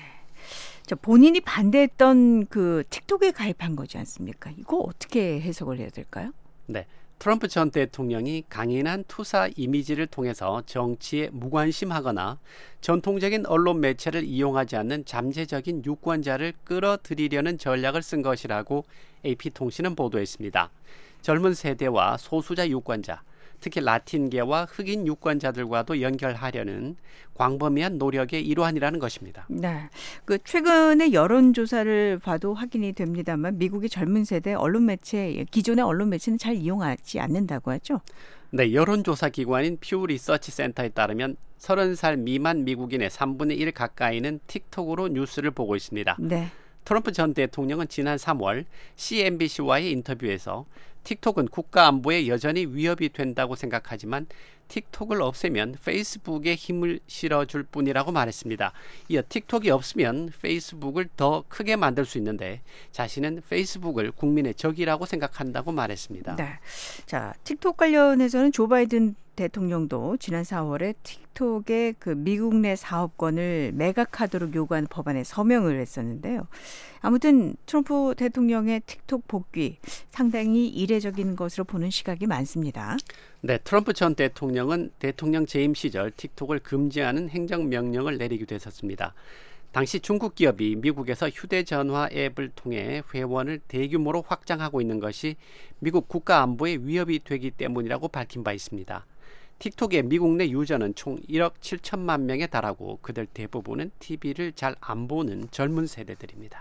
저 본인이 반대했던 그 틱톡에 가입한 거지 않습니까? 이거 어떻게 해석을 해야 될까요? 네, 트럼프 전 대통령이 강인한 투사 이미지를 통해서 정치에 무관심하거나 전통적인 언론 매체를 이용하지 않는 잠재적인 유권자를 끌어들이려는 전략을 쓴 것이라고 AP통신은 보도했습니다. 젊은 세대와 소수자 유권자, 특히 라틴계와 흑인 유권자들과도 연결하려는 광범위한 노력의 일환이라는 것입니다. 네, 그 최근의 여론조사를 봐도 확인이 됩니다만 미국의 젊은 세대 언론 매체, 기존의 언론 매체는 잘 이용하지 않는다고 하죠. 네, 여론조사 기관인 퓨 리서치 센터에 따르면 30살 미만 미국인의 3분의 1 가까이는 틱톡으로 뉴스를 보고 있습니다. 네. 트럼프 전 대통령은 지난 3월 CNBC와의 인터뷰에서 틱톡은 국가 안보에 여전히 위협이 된다고 생각하지만 틱톡을 없애면 페이스북에 힘을 실어줄 뿐이라고 말했습니다. 이어 틱톡이 없으면 페이스북을 더 크게 만들 수 있는데 자신은 페이스북을 국민의 적이라고 생각한다고 말했습니다. 네. 자, 틱톡 관련해서는 조 바이든 대통령도 지난 4월에 틱톡의 그 미국 내 사업권을 매각하도록 요구하는 법안에 서명을 했었는데요. 아무튼 트럼프 대통령의 틱톡 복귀 상당히 이례적인 것으로 보는 시각이 많습니다. 네, 트럼프 전 대통령은 대통령 재임 시절 틱톡을 금지하는 행정명령을 내리기도 했었습니다. 당시 중국 기업이 미국에서 휴대전화 앱을 통해 회원을 대규모로 확장하고 있는 것이 미국 국가 안보에 위협이 되기 때문이라고 밝힌 바 있습니다. 틱톡의 미국 내 유저는 총 1억 7천만 명에 달하고 그들 대부분은 TV를 잘 안 보는 젊은 세대들입니다.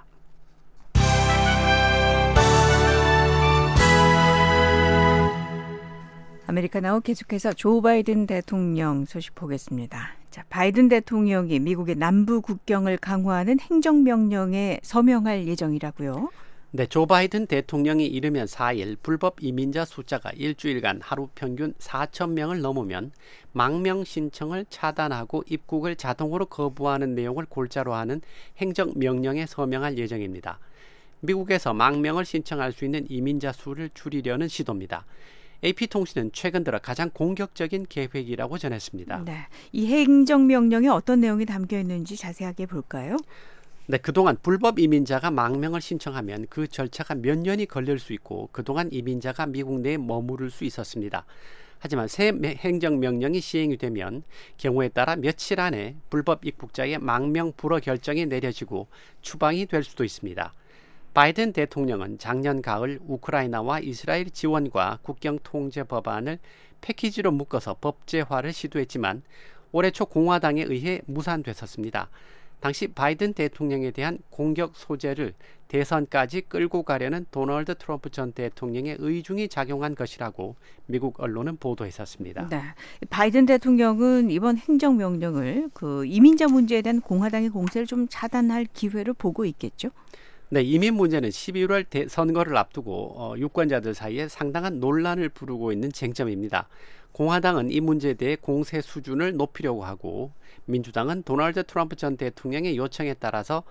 아메리카나우 계속해서 조 바이든 대통령 소식 보겠습니다. 자, 바이든 대통령이 미국의 남부 국경을 강화하는 행정명령에 서명할 예정이라고요. 네, 조 바이든 대통령이 이르면 4일 불법 이민자 숫자가 일주일간 하루 평균 4천 명을 넘으면 망명 신청을 차단하고 입국을 자동으로 거부하는 내용을 골자로 하는 행정명령에 서명할 예정입니다. 미국에서 망명을 신청할 수 있는 이민자 수를 줄이려는 시도입니다. AP통신은 최근 들어 가장 공격적인 계획이라고 전했습니다. 네, 이 행정명령에 어떤 내용이 담겨 있는지 자세하게 볼까요? 네, 그동안 불법 이민자가 망명을 신청하면 그 절차가 몇 년이 걸릴 수 있고 그동안 이민자가 미국 내에 머무를 수 있었습니다. 하지만 새 행정명령이 시행이 되면 경우에 따라 며칠 안에 불법 입국자의 망명 불허 결정이 내려지고 추방이 될 수도 있습니다. 바이든 대통령은 작년 가을 우크라이나와 이스라엘 지원과 국경 통제 법안을 패키지로 묶어서 법제화를 시도했지만 올해 초 공화당에 의해 무산됐었습니다. 당시 바이든 대통령에 대한 공격 소재를 대선까지 끌고 가려는 도널드 트럼프 전 대통령의 의중이 작용한 것이라고 미국 언론은 보도했었습니다. 네, 바이든 대통령은 이번 행정명령을 그 이민자 문제에 대한 공화당의 공세를 좀 차단할 기회로 보고 있겠죠? 네, 이민 문제는 11월 선거를 앞두고 유권자들 사이에 상당한 논란을 부르고 있는 쟁점입니다. 공화당은 이 문제에 대해 공세 수준을 높이려고 하고 민주당은 도널드 트럼프 전 대통령의 요청에 따라서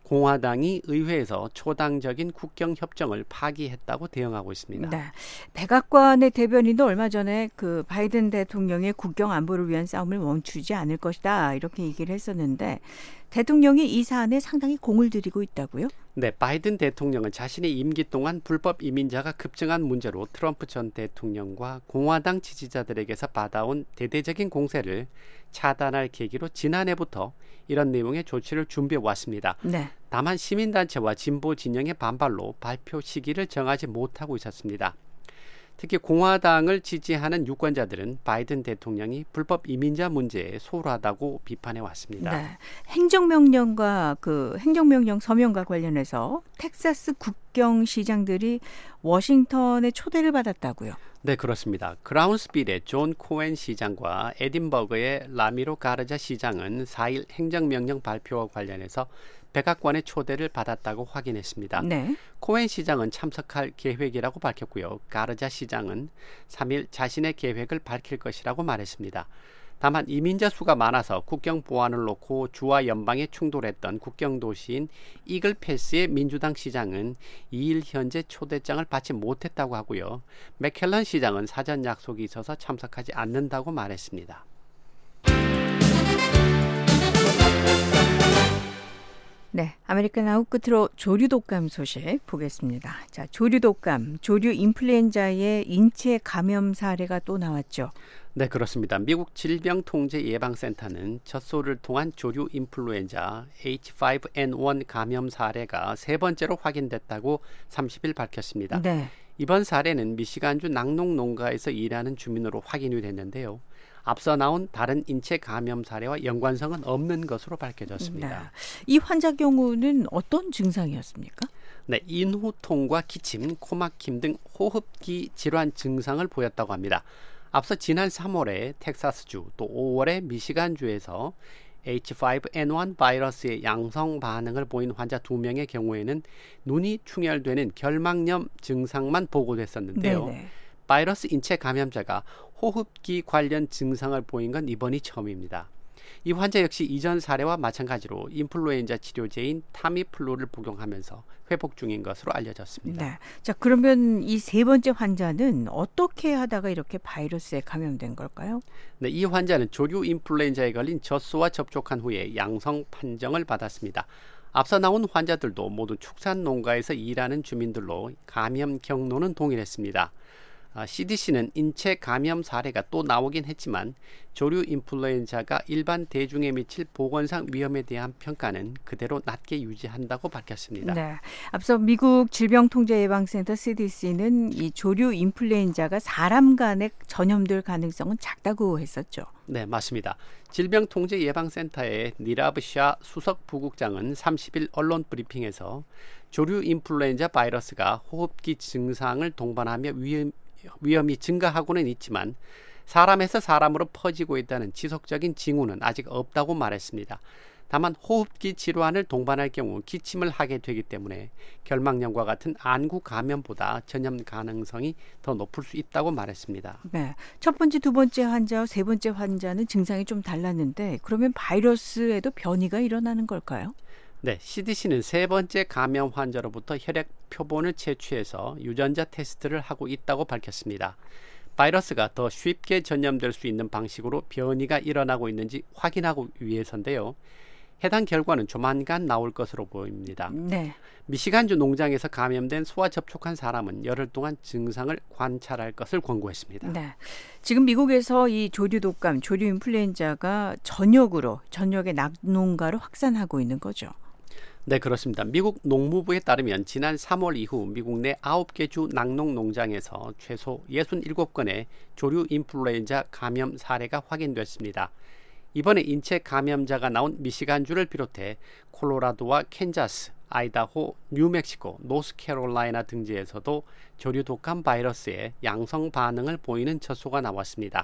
공화당이 의회에서 초당적인 국경 협정을 파기했다고 대응하고 있습니다. 네. 백악관의 대변인도 얼마 전에 그 바이든 대통령의 국경 안보를 위한 싸움을 멈추지 않을 것이다 이렇게 얘기를 했었는데 대통령이 이 사안에 상당히 공을 들이고 있다고요? 네, 바이든 대통령은 자신의 임기 동안 불법 이민자가 급증한 문제로 트럼프 전 대통령과 공화당 지지자들에게서 받아온 대대적인 공세를 차단할 계기로 지난해부터 이런 내용의 조치를 준비해 왔습니다. 네. 다만 시민단체와 진보 진영의 반발로 발표 시기를 정하지 못하고 있었습니다. 특히 공화당을 지지하는 유권자들은 바이든 대통령이 불법 이민자 문제에 소홀하다고 비판해 왔습니다. 네. 행정명령과 그 행정명령 서명과 관련해서 텍사스 국경 시장들이 워싱턴의 초대를 받았다고요. 네, 그렇습니다. 그라운스빌의 존 코엔 시장과 에딘버그의 라미로 가르자 시장은 4일 행정명령 발표와 관련해서 백악관의 초대를 받았다고 확인했습니다. 네. 코엔 시장은 참석할 계획이라고 밝혔고요. 가르자 시장은 3일 자신의 계획을 밝힐 것이라고 말했습니다. 다만 이민자 수가 많아서 국경 보안을 놓고 주와 연방에 충돌했던 국경 도시인 이글 패스의 민주당 시장은 2일 현재 초대장을 받지 못했다고 하고요. 맥켈런 시장은 사전 약속이 있어서 참석하지 않는다고 말했습니다. 네, 아메리칸 아웃 끝으로 조류 독감 소식 보겠습니다. 자, 조류 독감, 조류 인플루엔자의 인체 감염 사례가 또 나왔죠. 네, 그렇습니다. 미국 질병통제예방센터는 젖소를 통한 조류 인플루엔자 H5N1 감염 사례가 세 번째로 확인됐다고 30일 밝혔습니다. 네. 이번 사례는 미시간주 낙농 농가에서 일하는 주민으로 확인이 됐는데요. 앞서 나온 다른 인체 감염 사례와 연관성은 없는 것으로 밝혀졌습니다. 네. 이 환자 경우는 어떤 증상이었습니까? 네, 인후통과 기침, 코막힘 등 호흡기 질환 증상을 보였다고 합니다. 앞서 지난 3월에 텍사스주 또 5월에 미시간주에서 H5N1 바이러스의 양성 반응을 보인 환자 2명의 경우에는 눈이 충혈되는 결막염 증상만 보고됐었는데요. 네네. 바이러스 인체 감염자가 호흡기 관련 증상을 보인 건 이번이 처음입니다. 이 환자 역시 이전 사례와 마찬가지로 인플루엔자 치료제인 타미플루를 복용하면서 회복 중인 것으로 알려졌습니다. 네. 자, 그러면 이 세 번째 환자는 어떻게 하다가 이렇게 바이러스에 감염된 걸까요? 네, 이 환자는 조류 인플루엔자에 걸린 젖소와 접촉한 후에 양성 판정을 받았습니다. 앞서 나온 환자들도 모두 축산 농가에서 일하는 주민들로 감염 경로는 동일했습니다. CDC는 인체 감염 사례가 또 나오긴 했지만 조류 인플루엔자가 일반 대중에 미칠 보건상 위험에 대한 평가는 그대로 낮게 유지한다고 밝혔습니다. 네. 앞서 미국 질병통제예방센터 CDC는 이 조류 인플루엔자가 사람 간에 전염될 가능성은 작다고 했었죠. 네, 맞습니다. 질병통제예방센터의 니라브 샤 수석 부국장은 30일 언론 브리핑에서 조류 인플루엔자 바이러스가 호흡기 증상을 동반하며 위험이 증가하고는 있지만 사람에서 사람으로 퍼지고 있다는 지속적인 징후는 아직 없다고 말했습니다. 다만 호흡기 질환을 동반할 경우 기침을 하게 되기 때문에 결막염과 같은 안구 감염보다 전염 가능성이 더 높을 수 있다고 말했습니다. 네, 첫 번째, 두 번째 환자와 세 번째 환자는 증상이 좀 달랐는데 그러면 바이러스에도 변이가 일어나는 걸까요? 네, CDC는 세 번째 감염 환자로부터 혈액 표본을 채취해서 유전자 테스트를 하고 있다고 밝혔습니다. 바이러스가 더 쉽게 전염될 수 있는 방식으로 변이가 일어나고 있는지 확인하기 위해서인데요. 해당 결과는 조만간 나올 것으로 보입니다. 네. 미시간주 농장에서 감염된 소와 접촉한 사람은 열흘 동안 증상을 관찰할 것을 권고했습니다. 네. 지금 미국에서 이 조류 독감, 조류 인플루엔자가 전역의 낙농가로 확산하고 있는 거죠. 네, 그렇습니다. 미국 농무부에 따르면 지난 3월 이후 미국 내 9개 주 낙농 농장에서 최소 67건의 조류 인플루엔자 감염 사례가 확인됐습니다. 이번에 인체 감염자가 나온 미시간주를 비롯해 콜로라도와 캔자스, 아이다호, 뉴멕시코, 노스캐롤라이나 등지에서도 조류 독감 바이러스의 양성 반응을 보이는 젖소가 나왔습니다.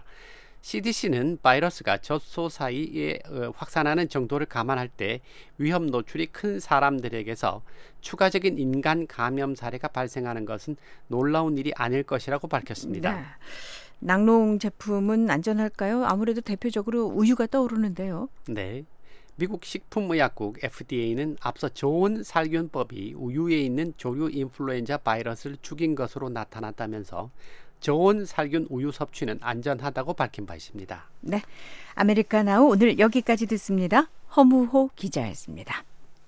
CDC는 바이러스가 젖소 사이에 확산하는 정도를 감안할 때 위험 노출이 큰 사람들에게서 추가적인 인간 감염 사례가 발생하는 것은 놀라운 일이 아닐 것이라고 밝혔습니다. 네. 낙농 제품은 안전할까요? 아무래도 대표적으로 우유가 떠오르는데요. 네. 미국 식품의약국 FDA는 앞서 좋은 살균법이 우유에 있는 조류 인플루엔자 바이러스를 죽인 것으로 나타났다면서 저온 살균 우유 섭취는 안전하다고 밝힌 바 있습니다. 네, 아메리카나우 오늘 여기까지 듣습니다. 허무호 기자였습니다.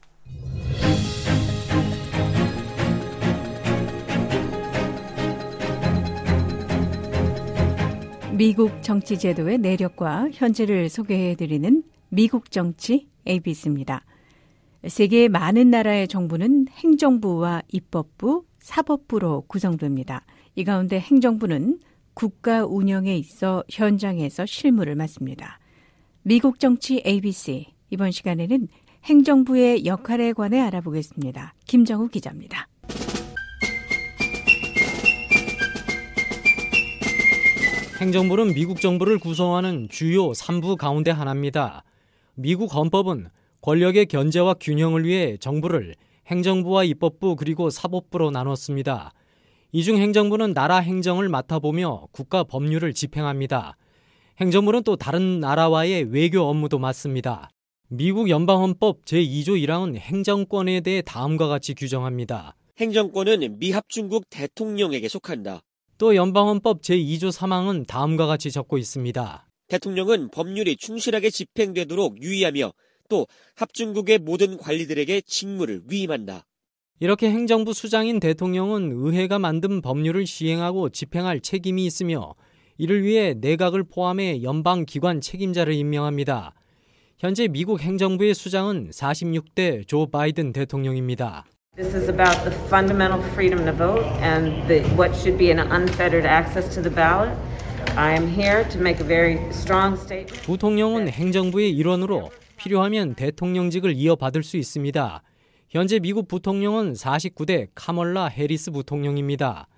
미국 정치 제도의 내력과 현재를 소개해드리는 미국 정치 ABC입니다. 세계의 많은 나라의 정부는 행정부와 입법부, 사법부로 구성됩니다. 이 가운데 행정부는 국가 운영에 있어 현장에서 실무를 맡습니다. 미국 정치 ABC, 이번 시간에는 행정부의 역할에 관해 알아보겠습니다. 김정우 기자입니다. 행정부는 미국 정부를 구성하는 주요 3부 가운데 하나입니다. 미국 헌법은 권력의 견제와 균형을 위해 정부를 행정부와 입법부 그리고 사법부로 나눴습니다. 이 중 행정부는 나라 행정을 맡아보며 국가 법률을 집행합니다. 행정부는 또 다른 나라와의 외교 업무도 맡습니다. 미국 연방헌법 제2조 1항은 행정권에 대해 다음과 같이 규정합니다. 행정권은 미합중국 대통령에게 속한다. 또 연방헌법 제2조 3항은 다음과 같이 적고 있습니다. 대통령은 법률이 충실하게 집행되도록 유의하며 또 합중국의 모든 관리들에게 직무를 위임한다. 이렇게 행정부 수장인 대통령은 의회가 만든 법률을 시행하고 집행할 책임이 있으며 이를 위해 내각을 포함해 연방기관 책임자를 임명합니다. 현재 미국 행정부의 수장은 46대 조 바이든 대통령입니다. This is about the fundamental freedom to vote and what should be an unfettered access to the ballot. I am here to make a very strong statement. 부통령은 행정부의 일원으로 필요하면 대통령직을 이어받을 수 있습니다. 현재 미국 부통령은 49대 카멀라 해리스 부통령입니다.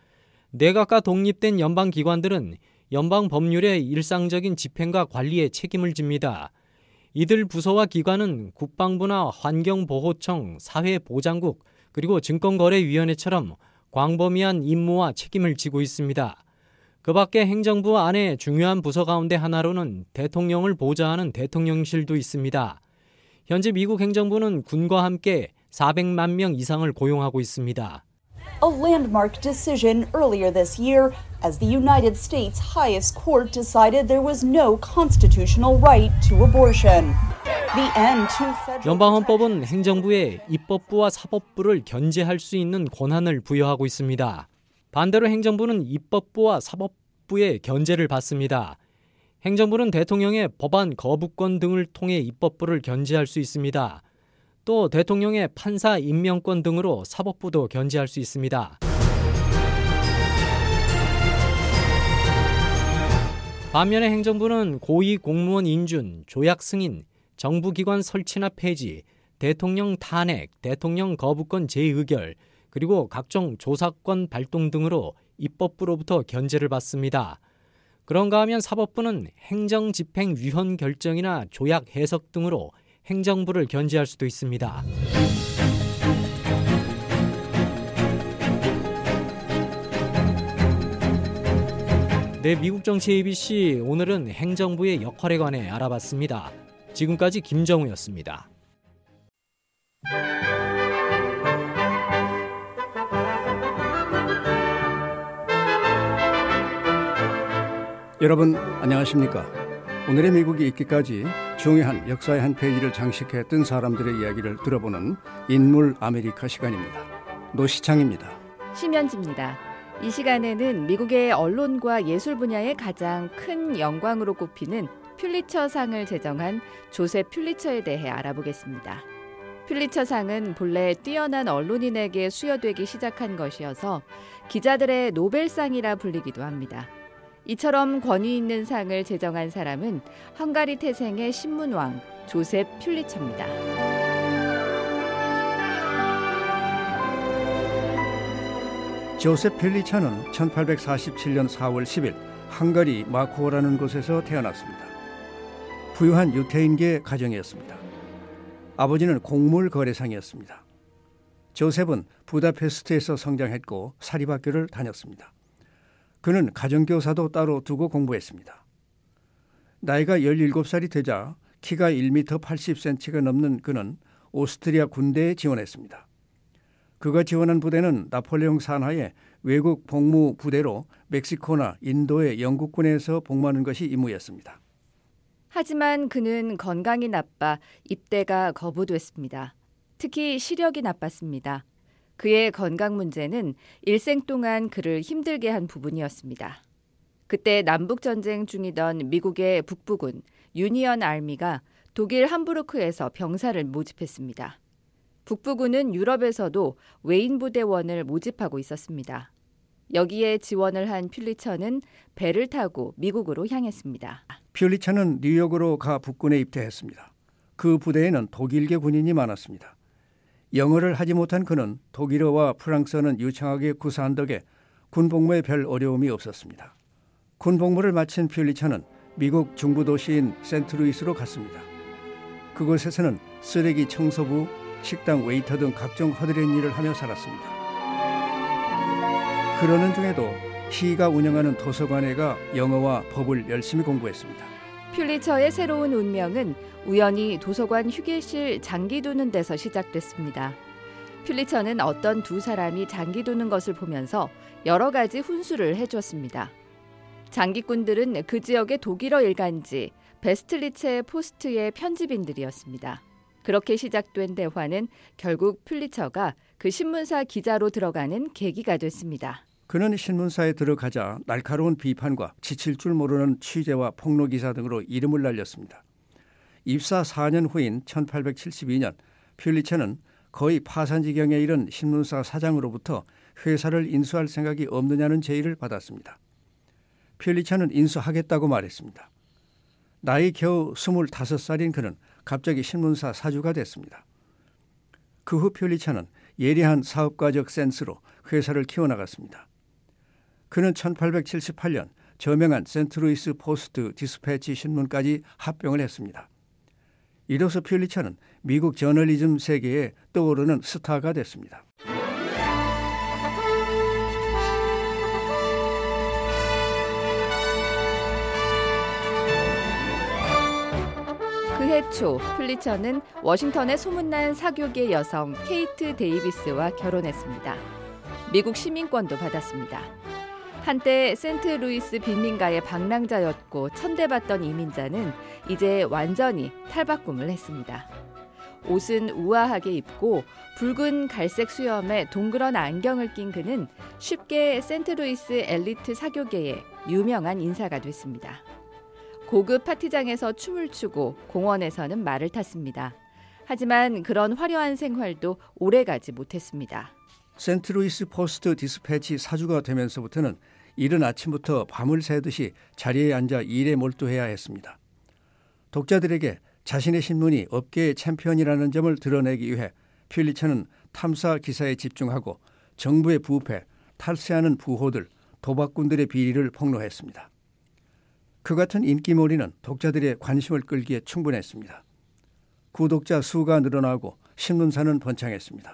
내각과 독립된 연방기관들은 연방 법률의 일상적인 집행과 관리에 책임을 집니다. 이들 부서와 기관은 국방부나 환경보호청, 사회보장국, 그리고 증권거래위원회처럼 광범위한 임무와 책임을 지고 있습니다. 그 밖에 행정부 안에 중요한 부서 가운데 하나로는 대통령을 보좌하는 대통령실도 있습니다. 현재 미국 행정부는 군과 함께 400만 명 이상을 고용하고 있습니다. A landmark decision earlier this year as the United States highest court decided there was no constitutional right to abortion. The end to federal 연방헌법은 행정부에 입법부와 사법부를 견제할 수 있는 권한을 부여하고 있습니다. 반대로 행정부는 입법부와 사법부의 견제를 받습니다. 행정부는 대통령의 법안 거부권 등을 통해 입법부를 견제할 수 있습니다. 또 대통령의 판사 임명권 등으로 사법부도 견제할 수 있습니다. 반면에 행정부는 고위 공무원 인준, 조약 승인, 정부기관 설치나 폐지, 대통령 탄핵, 대통령 거부권 재의결, 그리고 각종 조사권 발동 등으로 입법부로부터 견제를 받습니다. 그런가 하면 사법부는 행정집행위헌 결정이나 조약 해석 등으로 행정부를 견제할 수도 있습니다. 네, 미국 정치 ABC 오늘은 행정부의 역할에 관해 알아봤습니다. 지금까지 김정우였습니다. 여러분 안녕하십니까? 오늘의 미국이 있기까지 중요한 역사의 한 페이지를 장식했던 사람들의 이야기를 들어보는 인물 아메리카 시간입니다. 노시창입니다. 심연지입니다. 이 시간에는 미국의 언론과 예술 분야의 가장 큰 영광으로 꼽히는 퓰리처상을 제정한 조셉 퓰리처에 대해 알아보겠습니다. 퓰리처상은 본래 뛰어난 언론인에게 수여되기 시작한 것이어서 기자들의 노벨상이라 불리기도 합니다. 이처럼 권위 있는 상을 제정한 사람은 헝가리 태생의 신문왕 조셉 퓰리처입니다. 조셉 퓰리처는 1847년 4월 10일 헝가리 마코라는 곳에서 태어났습니다. 부유한 유태인계 가정이었습니다. 아버지는 곡물 거래상이었습니다. 조셉은 부다페스트에서 성장했고 사립학교를 다녔습니다. 그는 가정교사도 따로 두고 공부했습니다. 나이가 17살이 되자 키가 1m 80cm가 넘는 그는 오스트리아 군대에 지원했습니다. 그가 지원한 부대는 나폴레옹 산하의 외국 복무 부대로 멕시코나 인도의 영국군에서 복무하는 것이 임무였습니다. 하지만 그는 건강이 나빠 입대가 거부됐습니다. 특히 시력이 나빴습니다. 그의 건강 문제는 일생 동안 그를 힘들게 한 부분이었습니다. 그때 남북전쟁 중이던 미국의 북부군 유니언 아미가 독일 함부르크에서 병사를 모집했습니다. 북부군은 유럽에서도 외인 부대원을 모집하고 있었습니다. 여기에 지원을 한 퓰리처는 배를 타고 미국으로 향했습니다. 퓰리처는 뉴욕으로 가 북군에 입대했습니다. 그 부대에는 독일계 군인이 많았습니다. 영어를 하지 못한 그는 독일어와 프랑스어는 유창하게 구사한 덕에 군복무에 별 어려움이 없었습니다. 군복무를 마친 퓰리처는 미국 중부 도시인 센트루이스로 갔습니다. 그곳에서는 쓰레기 청소부, 식당 웨이터 등 각종 허드렛 일을 하며 살았습니다. 그러는 중에도 시가 운영하는 도서관에 가 영어와 법을 열심히 공부했습니다. 퓰리처의 새로운 운명은 우연히 도서관 휴게실 장기 두는 데서 시작됐습니다. 퓰리처는 어떤 두 사람이 장기 두는 것을 보면서 여러 가지 훈수를 해줬습니다. 장기꾼들은 그 지역의 독일어 일간지 베스틀리체 포스트의 편집인들이었습니다. 그렇게 시작된 대화는 결국 퓰리처가 그 신문사 기자로 들어가는 계기가 됐습니다. 그는 신문사에 들어가자 날카로운 비판과 지칠 줄 모르는 취재와 폭로 기사 등으로 이름을 날렸습니다. 입사 4년 후인 1872년 퓰리처는 거의 파산 지경에 이른 신문사 사장으로부터 회사를 인수할 생각이 없느냐는 제의를 받았습니다. 퓰리처는 인수하겠다고 말했습니다. 나이 겨우 25살인 그는 갑자기 신문사 사주가 됐습니다. 그 후 퓰리처는 예리한 사업가적 센스로 회사를 키워나갔습니다. 그는 1878년 저명한 센트루이스 포스트 디스패치 신문까지 합병을 했습니다. 이로써 퓰리처는 미국 저널리즘 세계에 떠오르는 스타가 됐습니다. 그해 초 퓰리처는 워싱턴의 소문난 사교계 여성 케이트 데이비스와 결혼했습니다. 미국 시민권도 받았습니다. 한때 세인트루이스 빈민가의 방랑자였고 천대받던 이민자는 이제 완전히 탈바꿈을 했습니다. 옷은 우아하게 입고 붉은 갈색 수염에 동그란 안경을 낀 그는 쉽게 세인트루이스 엘리트 사교계의 유명한 인사가 됐습니다. 고급 파티장에서 춤을 추고 공원에서는 말을 탔습니다. 하지만 그런 화려한 생활도 오래가지 못했습니다. 센트루이스 포스트 디스패치 사주가 되면서부터는 이른 아침부터 밤을 새듯이 자리에 앉아 일에 몰두해야 했습니다. 독자들에게 자신의 신문이 업계의 챔피언이라는 점을 드러내기 위해 퓰리처는 탐사 기사에 집중하고 정부의 부패, 탈세하는 부호들, 도박꾼들의 비리를 폭로했습니다. 그 같은 인기몰이는 독자들의 관심을 끌기에 충분했습니다. 구독자 수가 늘어나고 신문사는 번창했습니다.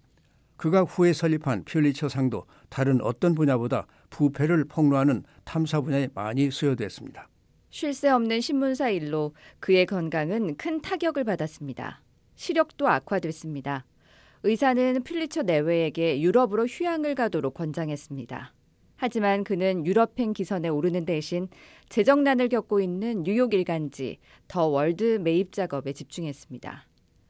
그가 후에 설립한 퓰리처 상도 다른 어떤 분야보다 부패를 폭로하는 탐사 분야에 많이 수여됐습니다. 쉴 새 없는 신문사 일로 그의 건강은 큰 타격을 받았습니다. 시력도 악화됐습니다. 의사는 퓰리처 내외에게 유럽으로 휴양을 가도록 권장했습니다. 하지만 그는 유럽행 기선에 오르는 대신 재정난을 겪고 있는 뉴욕 일간지 더 월드 매입 작업에 집중했습니다.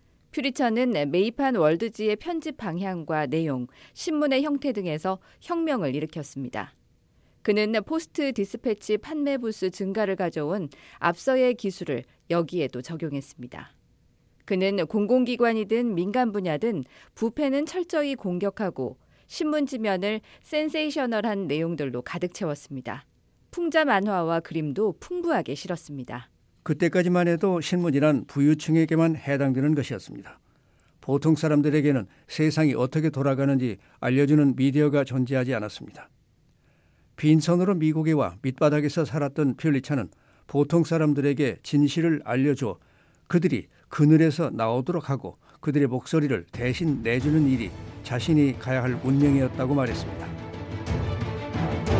퓰리처는 매입한 월드지의 편집 방향과 내용, 신문의 형태 등에서 혁명을 일으켰습니다. 그는 포스트 디스패치 판매 부수 증가를 가져온 앞서의 기술을 여기에도 적용했습니다. 그는 공공기관이든 민간 분야든 부패는 철저히 공격하고 신문 지면을 센세이셔널한 내용들로 가득 채웠습니다. 풍자 만화와 그림도 풍부하게 실었습니다. 그때까지만 해도 신문이란 부유층에게만 해당되는 것이었습니다. 보통 사람들에게는 세상이 어떻게 돌아가는지 알려주는 미디어가 존재하지 않았습니다. 빈손으로 미국에 와 밑바닥에서 살았던 퓰리처는 보통 사람들에게 진실을 알려줘 그들이 그늘에서 나오도록 하고 그들의 목소리를 대신 내주는 일이 자신이 가야 할 운명이었다고 말했습니다.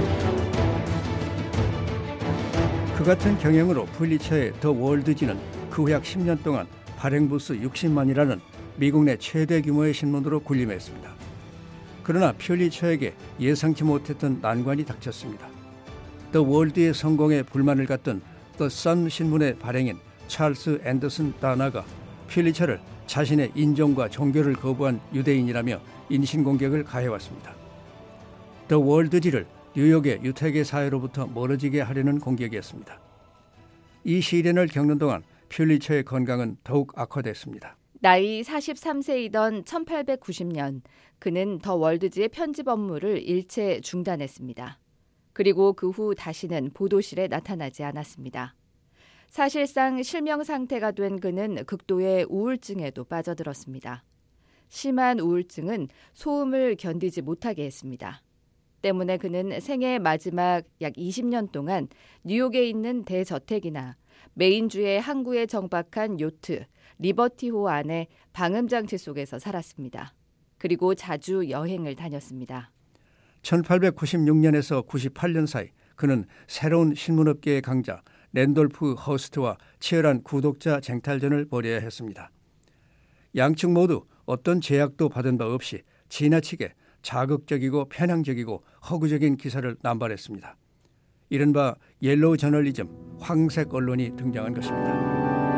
그 같은 경영으로 퓰리처의 더 월드지는 그 그 후 약 10년 동안 발행 부수 60만이라는 미국 내 최대 규모의 신문으로 군림했습니다. 그러나 퓰리처에게 예상치 못했던 난관이 닥쳤습니다. The World의 성공에 불만을 갖던 The Sun 신문의 발행인 찰스 앤더슨 다나가 퓰리처를 자신의 인종과 종교를 거부한 유대인이라며 인신공격을 가해왔습니다. The World지를 뉴욕의 유태계 사회로부터 멀어지게 하려는 공격이었습니다. 이 시련을 겪는 동안 퓰리처의 건강은 더욱 악화됐습니다. 나이 43세이던 1890년 그는 더 월드지의 편집 업무를 일체 중단했습니다. 그리고 그 후 다시는 보도실에 나타나지 않았습니다. 사실상 실명 상태가 된 그는 극도의 우울증에도 빠져들었습니다. 심한 우울증은 소음을 견디지 못하게 했습니다. 때문에 그는 생애 마지막 약 20년 동안 뉴욕에 있는 대저택이나 메인주의 항구에 정박한 요트 리버티호 안에 방음장치 속에서 살았습니다. 그리고 자주 여행을 다녔습니다. 1896년에서 98년 사이 그는 새로운 신문업계의 강자 랜돌프 허스트와 치열한 구독자 쟁탈전을 벌여야 했습니다. 양측 모두 어떤 제약도 받은 바 없이 지나치게 자극적이고 편향적이고 허구적인 기사를 남발했습니다. 이른바 옐로우 저널리즘, 황색 언론이 등장한 것입니다.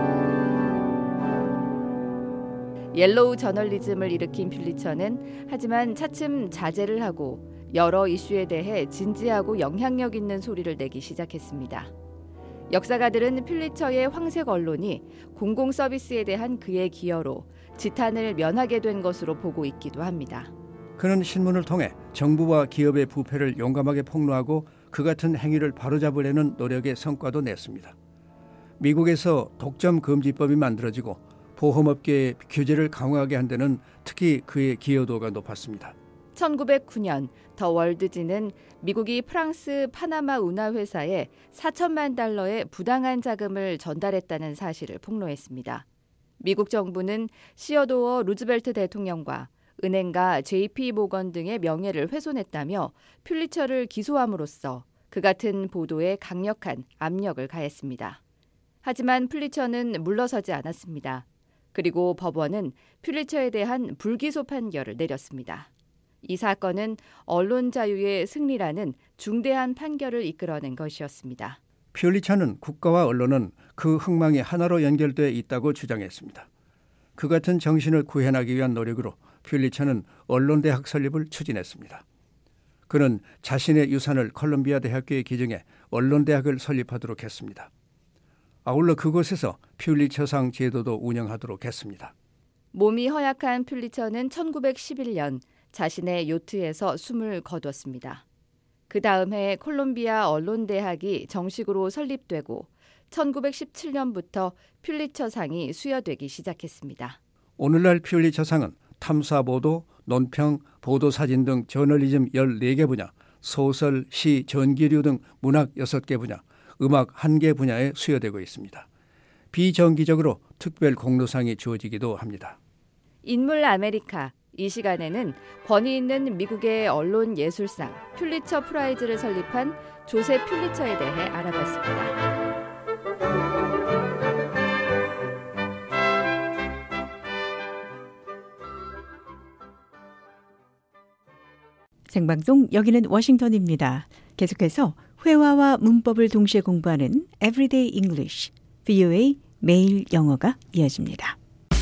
옐로우 저널리즘을 일으킨 퓰리처는 하지만 차츰 자제를 하고 여러 이슈에 대해 진지하고 영향력 있는 소리를 내기 시작했습니다. 역사가들은 퓰리처의 황색 언론이 공공 서비스에 대한 그의 기여로 지탄을 면하게 된 것으로 보고 있기도 합니다. 그는 신문을 통해 정부와 기업의 부패를 용감하게 폭로하고 그 같은 행위를 바로잡으려는 노력의 성과도 냈습니다. 미국에서 독점 금지법이 만들어지고 보험업계의 규제를 강화하게 한 데는 특히 그의 기여도가 높았습니다. 1909년 더 월드지는 미국이 프랑스 파나마 운하회사에 4천만 달러의 부당한 자금을 전달했다는 사실을 폭로했습니다. 미국 정부는 시어도어 루즈벨트 대통령과 은행가 JP 모건 등의 명예를 훼손했다며 퓰리처를 기소함으로써 그 같은 보도에 강력한 압력을 가했습니다. 하지만 퓰리처는 물러서지 않았습니다. 그리고 법원은 퓰리처에 대한 불기소 판결을 내렸습니다. 이 사건은 언론 자유의 승리라는 중대한 판결을 이끌어낸 것이었습니다. 퓰리처는 국가와 언론은 그 흥망이 하나로 연결되어 있다고 주장했습니다. 그 같은 정신을 구현하기 위한 노력으로 퓰리처는 언론대학 설립을 추진했습니다. 그는 자신의 유산을 컬럼비아 대학교에 기증해 언론대학을 설립하도록 했습니다. 아울러 그곳에서 퓰리처상 제도도 운영하도록 했습니다. 몸이 허약한 퓰리처는 1911년 자신의 요트에서 숨을 거뒀습니다. 그 다음 해 콜롬비아 언론대학이 정식으로 설립되고 1917년부터 퓰리처상이 수여되기 시작했습니다. 오늘날 퓰리처상은 탐사보도, 논평, 보도사진 등 저널리즘 14개 분야, 소설, 시, 전기류 등 문학 6개 분야, 음악 1개 분야에 수여되고 있습니다. 비정기적으로 특별 공로상이 주어지기도 합니다. 인물 아메리카. 이 시간에는 권위 있는 미국의 언론 예술상 퓰리처 프라이즈를 설립한 조셉 퓰리처에 대해 알아봤습니다. 생방송 여기는 워싱턴입니다. 계속해서 회화와 문법을 동시에 공부하는 Everyday English, VOA 매일 영어가 이어집니다.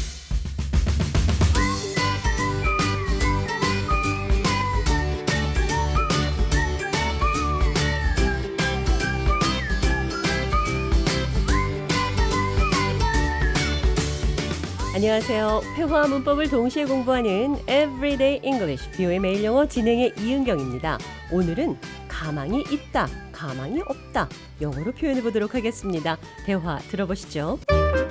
안녕하세요. 회화와 문법을 동시에 공부하는 Everyday English, VOA 매일 영어 진행의 이은경입니다. 오늘은 가망이 있다, 가망이 없다 영어로 표현해 보도록 하겠습니다. 대화 들어보시죠.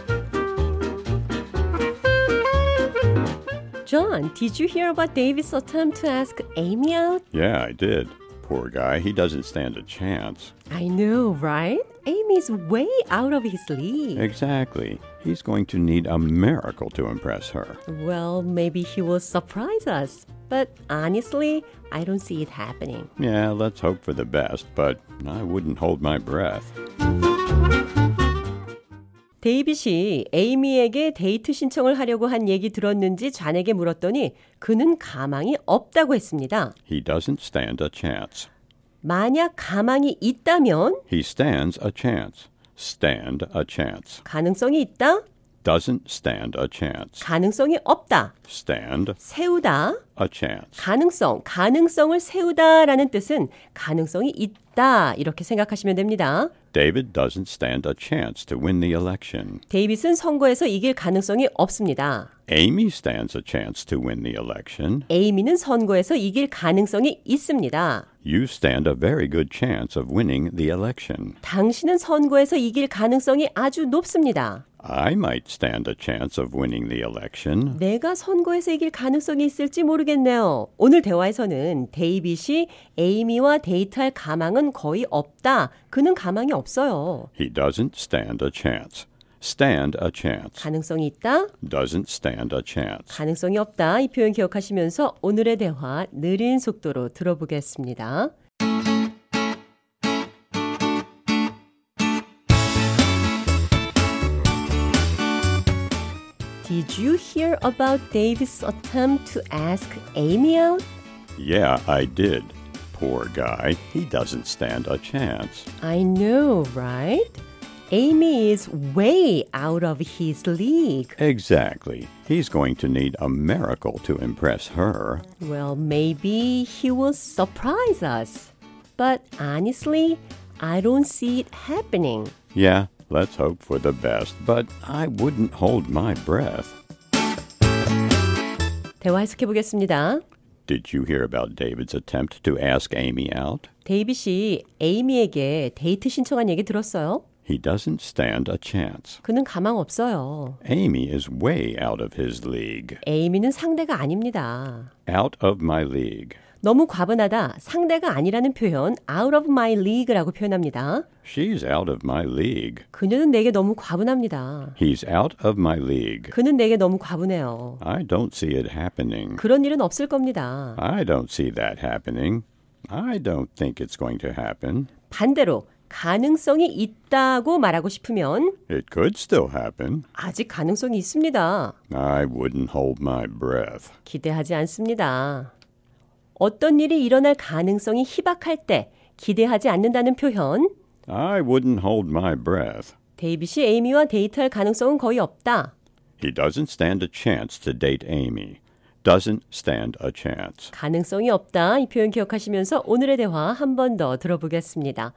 John, did you hear about David's attempt to ask Amy out? Yeah, I did. Poor guy, he doesn't stand a chance. I know, right? Amy's way out of his league. Exactly. He's going to need a miracle to impress her. Well, maybe he will surprise us. But honestly, I don't see it happening. Yeah, let's hope for the best, but I wouldn't hold my breath. 데이빗이 에이미에게 데이트 신청을 하려고 한 얘기 들었는지 좌에게 물었더니 그는 가망이 없다고 했습니다. He doesn't stand a chance. 만약 가망이 있다면 He stands a chance. Stand a chance. 가능성이 있다, Doesn't stand a chance. 가능성이 없다, Stand 세우다, a chance. 가능성을 세우다라는 뜻은 가능성이 있다 이렇게 생각하시면 됩니다. David doesn't stand a chance to win the election. 데이빗은 선거에서 이길 가능성이 없습니다. Amy stands a chance to win the election. 에이미는 선거에서 이길 가능성이 있습니다. You stand a very good chance of winning the election. 당신은 선거에서 이길 가능성이 아주 높습니다. I might stand a chance of winning the election. 내가 선거에서 이길 가능성이 있을지 모르겠네요. 오늘 대화에서는 데이빗이 에이미와 데이트할 가망은 거의 없다. 그는 가망이 없어요. He doesn't stand a chance. Stand a chance. 가능성이 있다. Doesn't stand a chance. 가능성이 없다. 이 표현 기억하시면서 오늘의 대화 느린 속도로 들어보겠습니다. Did you hear about David's attempt to ask Amy out? Yeah, I did. Poor guy. He doesn't stand a chance. I know, right? Amy is way out of his league. Exactly. He's going to need a miracle to impress her. Well, maybe he will surprise us. But honestly, I don't see it happening. Yeah, let's hope for the best, but I wouldn't hold my breath. 대화 해석해 보겠습니다. Did you hear about David's attempt to ask Amy out? 데이빗이 에이미에게 데이트 신청한 얘기 들었어요? He doesn't stand a chance. 그는 가망 없어요. Amy is way out of his league. 에이미는 상대가 아닙니다. Out of my league. 너무 과분하다, 상대가 아니라는 표현 out of my league라고 표현합니다. She's out of my league. 그녀는 내게 너무 과분합니다. He's out of my league. 그는 내게 너무 과분해요. I don't see it happening. 그런 일은 없을 겁니다. I don't see that happening. I don't think it's going to happen. 반대로 가능성이 있다고 말하고 싶으면 It could still happen. 아직 가능성이 있습니다. I wouldn't hold my breath. 기대하지 않습니다. 어떤 일이 일어날 가능성이 희박할 때 기대하지 않는다는 표현 I wouldn't hold my breath. 데이빗이 에이미와 데이트할 가능성은 거의 없다. He doesn't stand a chance to date Amy. Doesn't stand a chance. 가능성이 없다. 이 표현 기억하시면서 오늘의 대화 한 번 더 들어보겠습니다.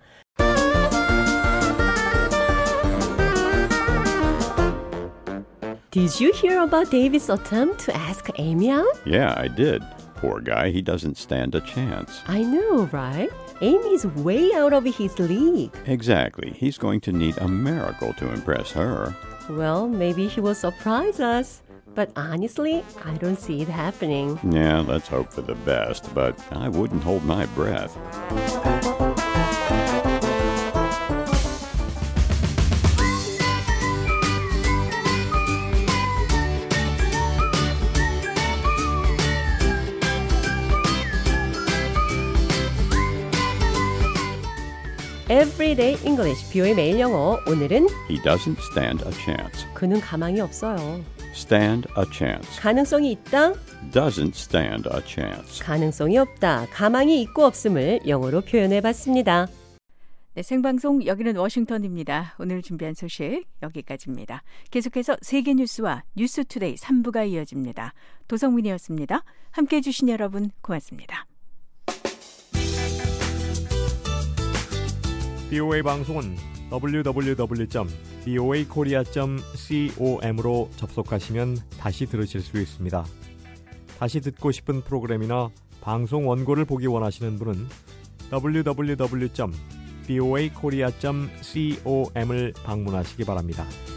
Did you hear about David's attempt to ask Amy out? Yeah, I did. Poor guy, he doesn't stand a chance. I know, right? Amy's way out of his league. Exactly. He's going to need a miracle to impress her. Well, maybe he will surprise us. But honestly, I don't see it happening. Yeah, let's hope for the best, but I wouldn't hold my breath. Everyday English, BO의 매일 영어. 오늘은 He doesn't stand a chance. 그는 가망이 없어요. Stand a chance. 가능성이 있다. Doesn't stand a chance. 가능성이 없다. 가망이 있고 없음을 영어로 표현해봤습니다. 네, 생방송 여기는 워싱턴입니다. 오늘 준비한 소식 여기까지입니다. 계속해서 세계 뉴스와 뉴스투데이 3부가 이어집니다. 도성민이었습니다. 함께해 주신 여러분 고맙습니다. BOA 방송은 www.boakorea.com으로 접속하시면 다시 들으실 수 있습니다. 다시 듣고 싶은 프로그램이나 방송 원고를 보기 원하시는 분은 www.boakorea.com을 방문하시기 바랍니다.